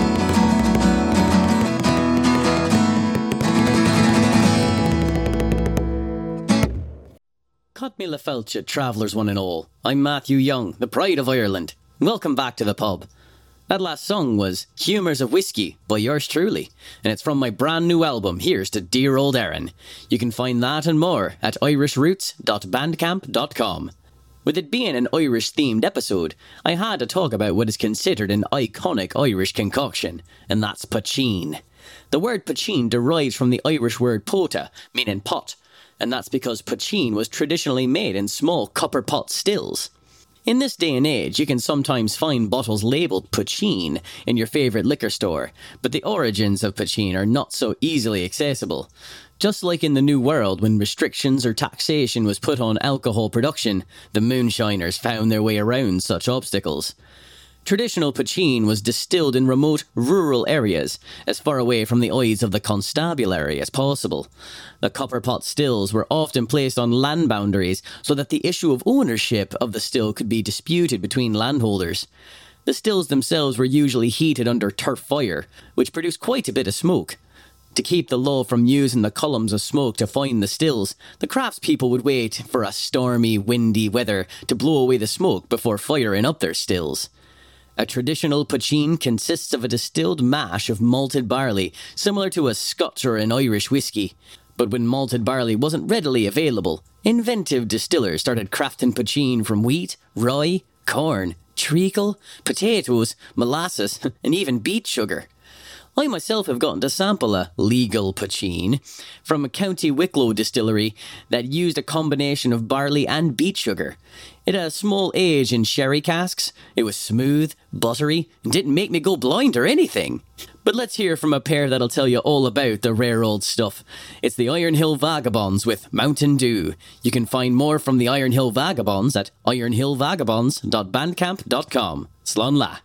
Cut me la felcha, travellers one and all. I'm Matthew Young, the pride of Ireland. Welcome back to the pub. That last song was Humours of Whiskey by yours truly, and it's from my brand new album, Here's to Dear Old Erin. You can find that and more at irish roots dot bandcamp dot com. With it being an Irish-themed episode, I had to talk about what is considered an iconic Irish concoction, and that's poitín. The word poitín derives from the Irish word pota, meaning pot, and that's because poitín was traditionally made in small copper pot stills. In this day and age, you can sometimes find bottles labelled poitín in your favourite liquor store, but the origins of poitín are not so easily accessible. Just like in the New World, when restrictions or taxation was put on alcohol production, the moonshiners found their way around such obstacles. Traditional poitín was distilled in remote, rural areas, as far away from the eyes of the constabulary as possible. The copper pot stills were often placed on land boundaries so that the issue of ownership of the still could be disputed between landholders. The stills themselves were usually heated under turf fire, which produced quite a bit of smoke. To keep the law from using the columns of smoke to find the stills, the craftspeople would wait for a stormy, windy weather to blow away the smoke before firing up their stills. A traditional poitín consists of a distilled mash of malted barley, similar to a Scotch or an Irish whiskey. But when malted barley wasn't readily available, inventive distillers started crafting poitín from wheat, rye, corn, treacle, potatoes, molasses, and even beet sugar. I myself have gotten to sample a legal poitín from a County Wicklow distillery that used a combination of barley and beet sugar. It had a small age in sherry casks, it was smooth, buttery, and didn't make me go blind or anything. But let's hear from a pair that'll tell you all about the rare old stuff. It's the Iron Hill Vagabonds with Mountain Dew. You can find more from the Iron Hill Vagabonds at iron hill vagabonds dot bandcamp dot com. Slán la.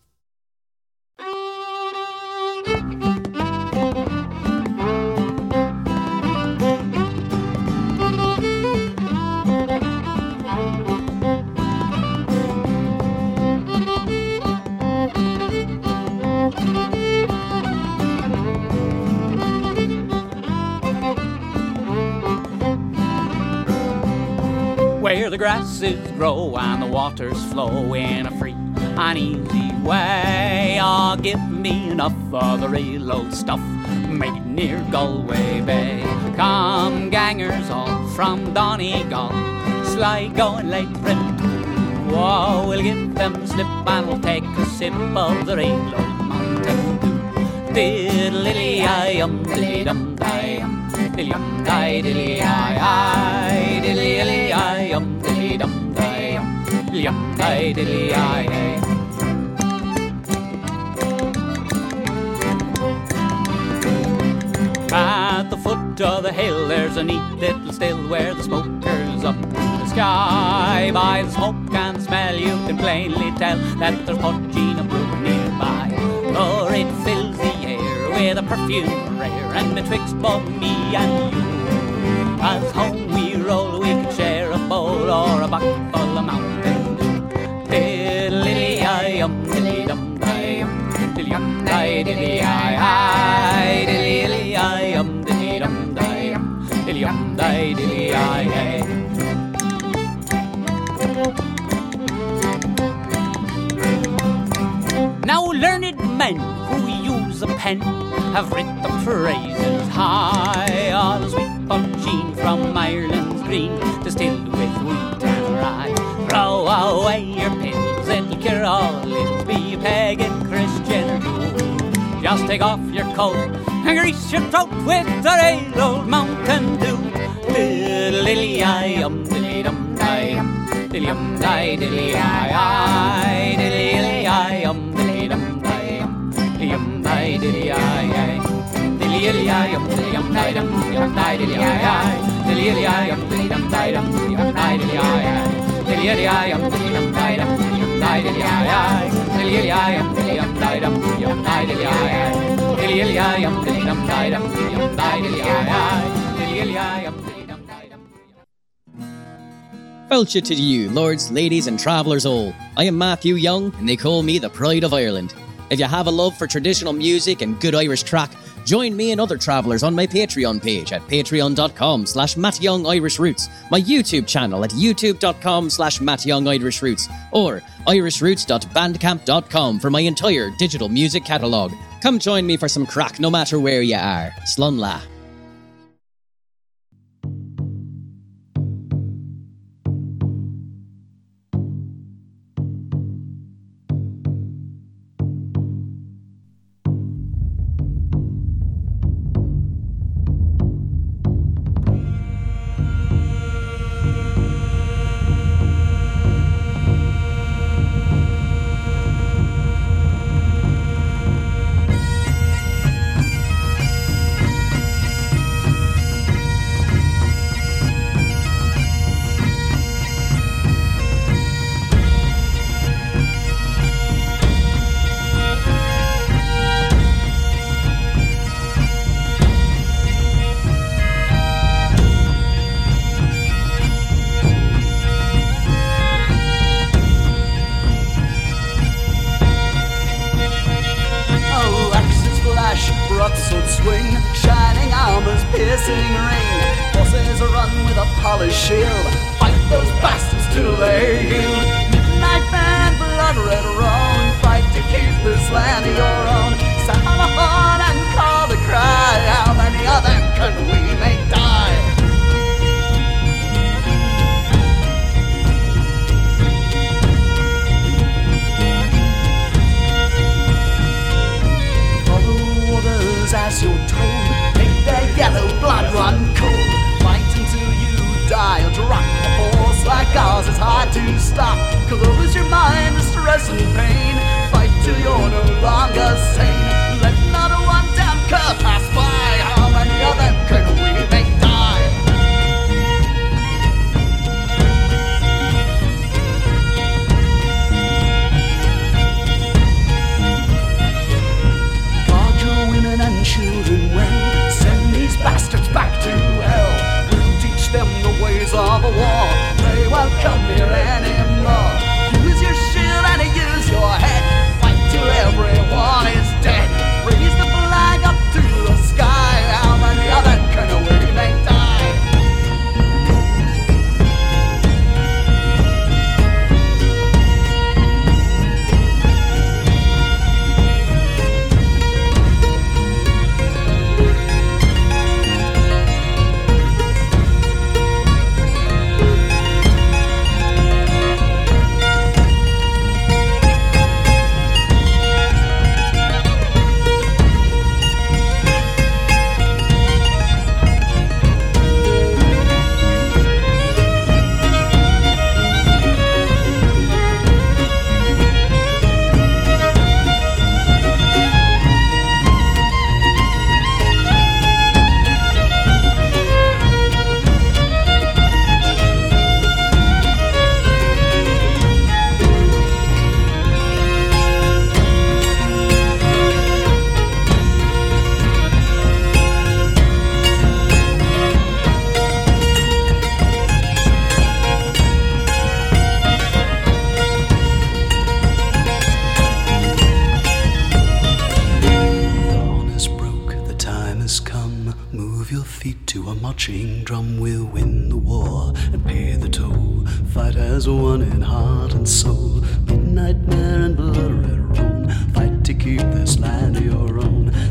Where the grasses grow and the waters flow in a free and easy way. Oh, give me enough of the real old stuff made near Galway Bay. Come gangers all from Donegal, Sligo and Leitrim. Whoa, we'll give them slip and we'll take a sip of the real old Mountain Dew. Diddle-lily-I-um, dilly-dum-di-um, dilly-dum-di, dilly-I-I, dilly-lily-I-um, dilly-dum-di-um, dilly-dum-di, dilly-I-I. At the foot of the hill there's a neat little still where the smoke curls up to the sky. By the smoke and smell you can plainly tell that there's poitín a brewing nearby. For it fills the air with a perfume rare, and betwixt both me and you, as home we roll we can share a bowl or a bucket full of Mountain Dew. Diddle-lily-I-um, dilly-dum-di-um, dilly-dum-di, dilly-I-I, dilly-lily-I-um, dilly-dum-di-um, dilly-dum-di, dilly-I-I. Now learned men who use a pen have writ the praises high. All the sweet poteen from Ireland's green, distilled with wheat and rye. Throw away your pins, it'll cure all ills, be a pagan Christian or Jew. Just take off your coat and grease your throat with the rail old Mountain Dew. Diddle-dilly-i-yum, dilly-dum-di-dum, dilly-dum-di, dilly-i-i, dilly-dilly-i-yum, dilly-dum-di-dum, dilly-dum-di, dilly-i-i, dilly-dilly-i-yum, dilly-dum-di-dum, dilly-dum-di, dilly-i-i, dilly-dilly-i-yum, dilly-dum-di-dum, dilly-dum-di, dilly-i-i, dilly-dilly-i-yum, dilly-dum-di-dum, dilly-dum-di, dilly-i-i, dilly-dilly-i-yum, dilly-dum-di-dum, dilly-dum-di, dilly-i-i, dilly-dilly-i-yum, dilly-dum-di-dum, dilly-dum-di, dilly-i-i, dilly-dilly-i-yum. Felcha to you, lords, ladies, and travellers all. I am Matthew Young, and they call me the Pride of Ireland. If you have a love for traditional music and good Irish track, join me and other travellers on my Patreon page at patreon.com slash mattyoungirishRoots, my YouTube channel at youtube.com slash mattyoungirishRoots, or irishroots dot bandcamp dot com for my entire digital music catalogue. Come join me for some crack no matter where you are. Slán la. marching drum will win the war and pay the toll. Fight as one in heart and soul. Midnight mare and blood red roan. Fight to keep this land your own.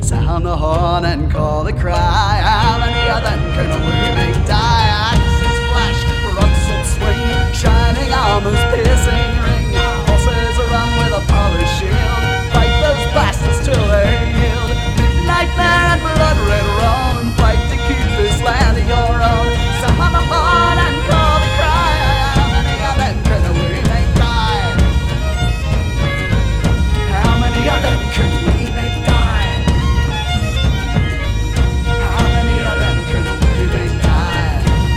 the horn and call the cry. How many of them can we make die? Axes flash, rocks and swing, shining armors, piercing ring. Horses run with a polished shield, fight those bastards till they yield. Nightmare and blood red roan, fight to keep this land your own. Sound the horn and call the cry. How many of them can we make die? How many of them can we make die? How many of them can we make die?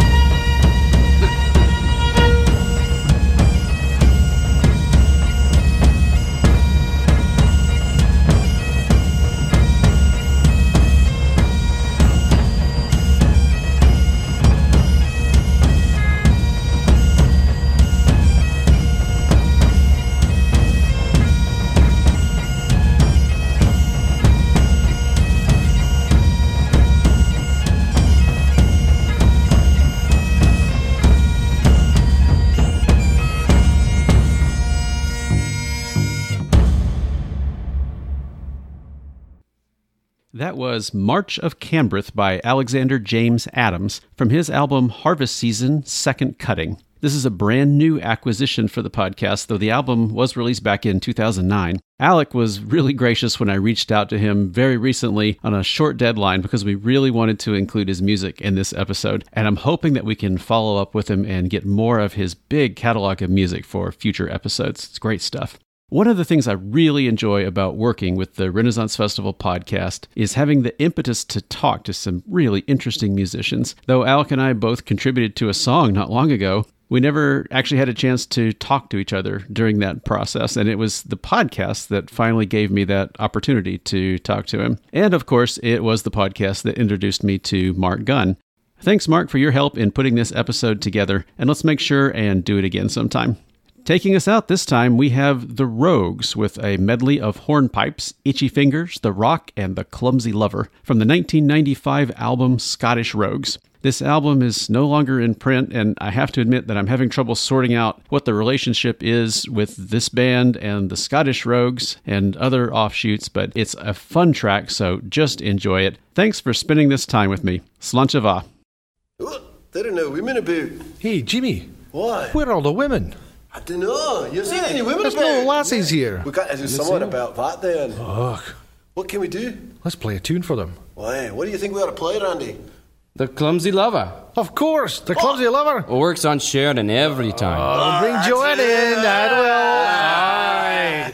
That was March of Cambrith by Alexander James Adams from his album Harvest Season Second Cutting. This is a brand new acquisition for the podcast, though the album was released back in two thousand nine. Alec was really gracious when I reached out to him very recently on a short deadline because we really wanted to include his music in this episode, and I'm hoping that we can follow up with him and get more of his big catalog of music for future episodes. It's great stuff. One of the things I really enjoy about working with the Renaissance Festival podcast is having the impetus to talk to some really interesting musicians. Though Alec and I both contributed to a song not long ago, we never actually had a chance to talk to each other during that process, and it was the podcast that finally gave me that opportunity to talk to him. And of course, it was the podcast that introduced me to Mark Gunn. Thanks, Mark, for your help in putting this episode together, and let's make sure and do it again sometime. Taking us out this time, we have The Rogues with a medley of hornpipes, Itchy Fingers, The Rock, and The Clumsy Lover from the nineteen ninety-five album Scottish Rogues. This album is no longer in print, and I have to admit that I'm having trouble sorting out what the relationship is with this band and the Scottish Rogues and other offshoots, but it's a fun track, so just enjoy it. Thanks for spending this time with me. Sláinte mhath. Oh, there are no women about. Hey, Jimmy. What? Where are all the women? I don't know. You've seen any women There's about? no lassies here. We got to do something about that then. Ugh. What can we do? Let's play a tune for them. Why? What do you think we ought to play, Randy? The Clumsy Lover. Of course, the Clumsy Lover. Works on Sheridan every time. Oh, bring Joanne in, that will. Aye.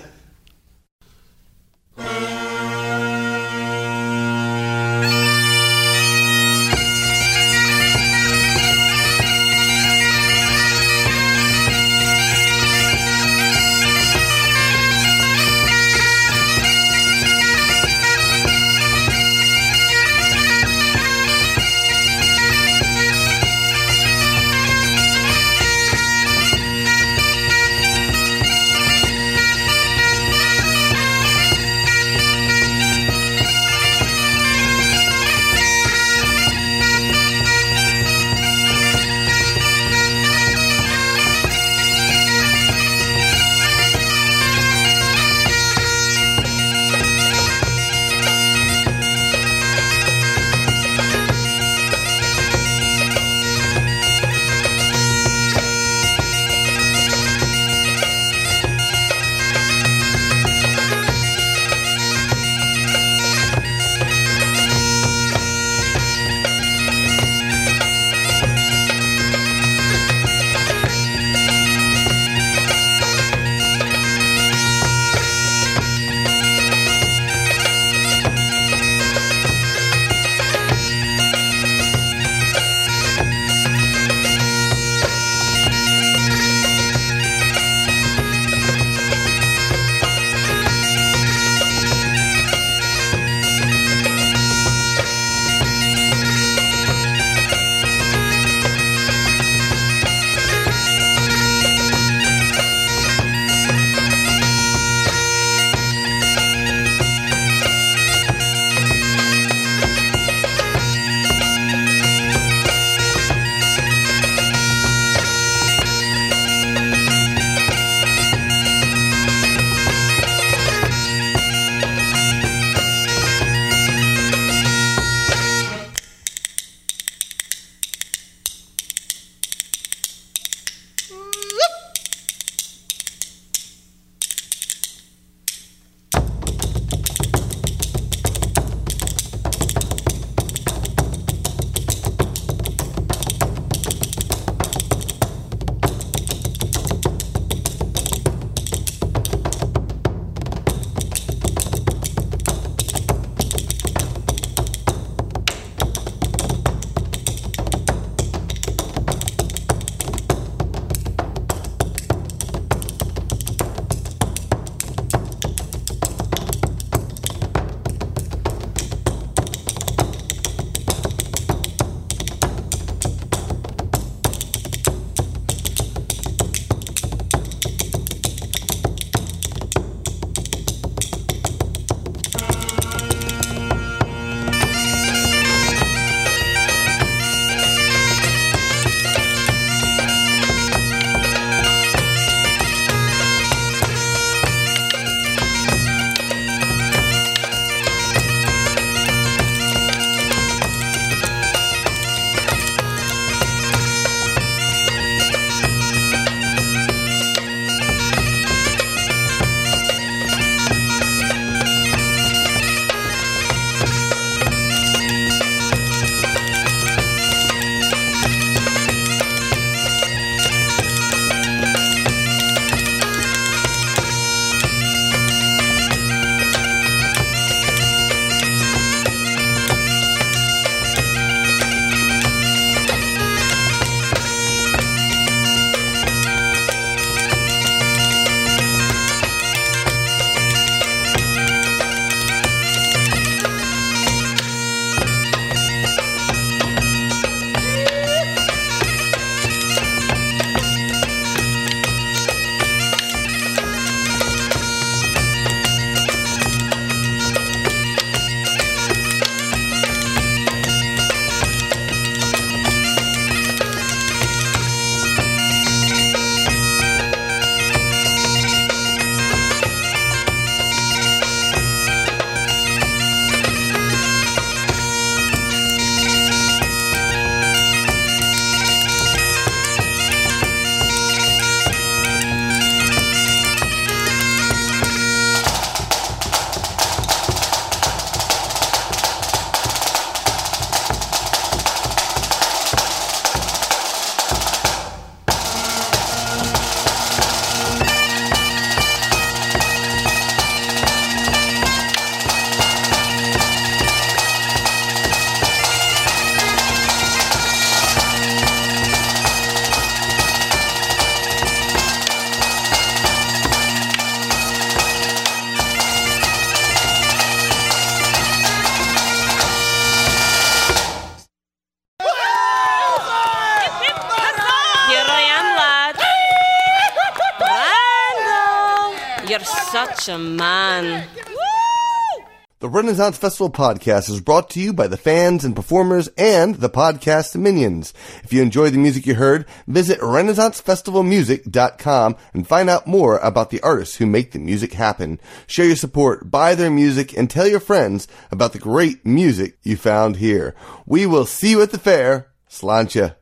such a man. The Renaissance Festival podcast is brought to you by the fans and performers and the podcast minions. If you enjoyed the music you heard, visit renaissance festival music dot com and find out more about the artists who make the music happen. Share your support, buy their music, and tell your friends about the great music you found here. We will see you at the fair. Sláinte.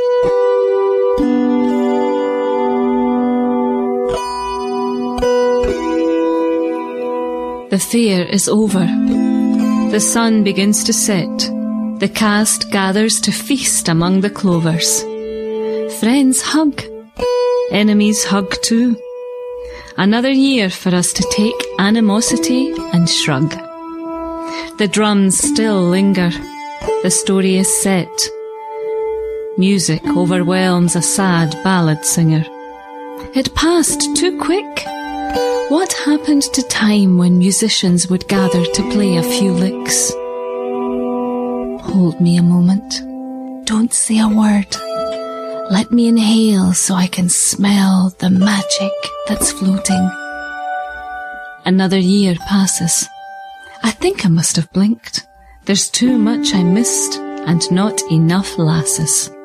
The fair is over. The sun begins to set. The cast gathers to feast among the clovers. Friends hug. Enemies hug too. Another year for us to take animosity and shrug. The drums still linger. The story is set. Music overwhelms a sad ballad singer. It passed too quick. What happened to time when musicians would gather to play a few licks? Hold me a moment. Don't say a word. Let me inhale so I can smell the magic that's floating. Another year passes. I think I must have blinked. There's too much I missed and not enough lasses.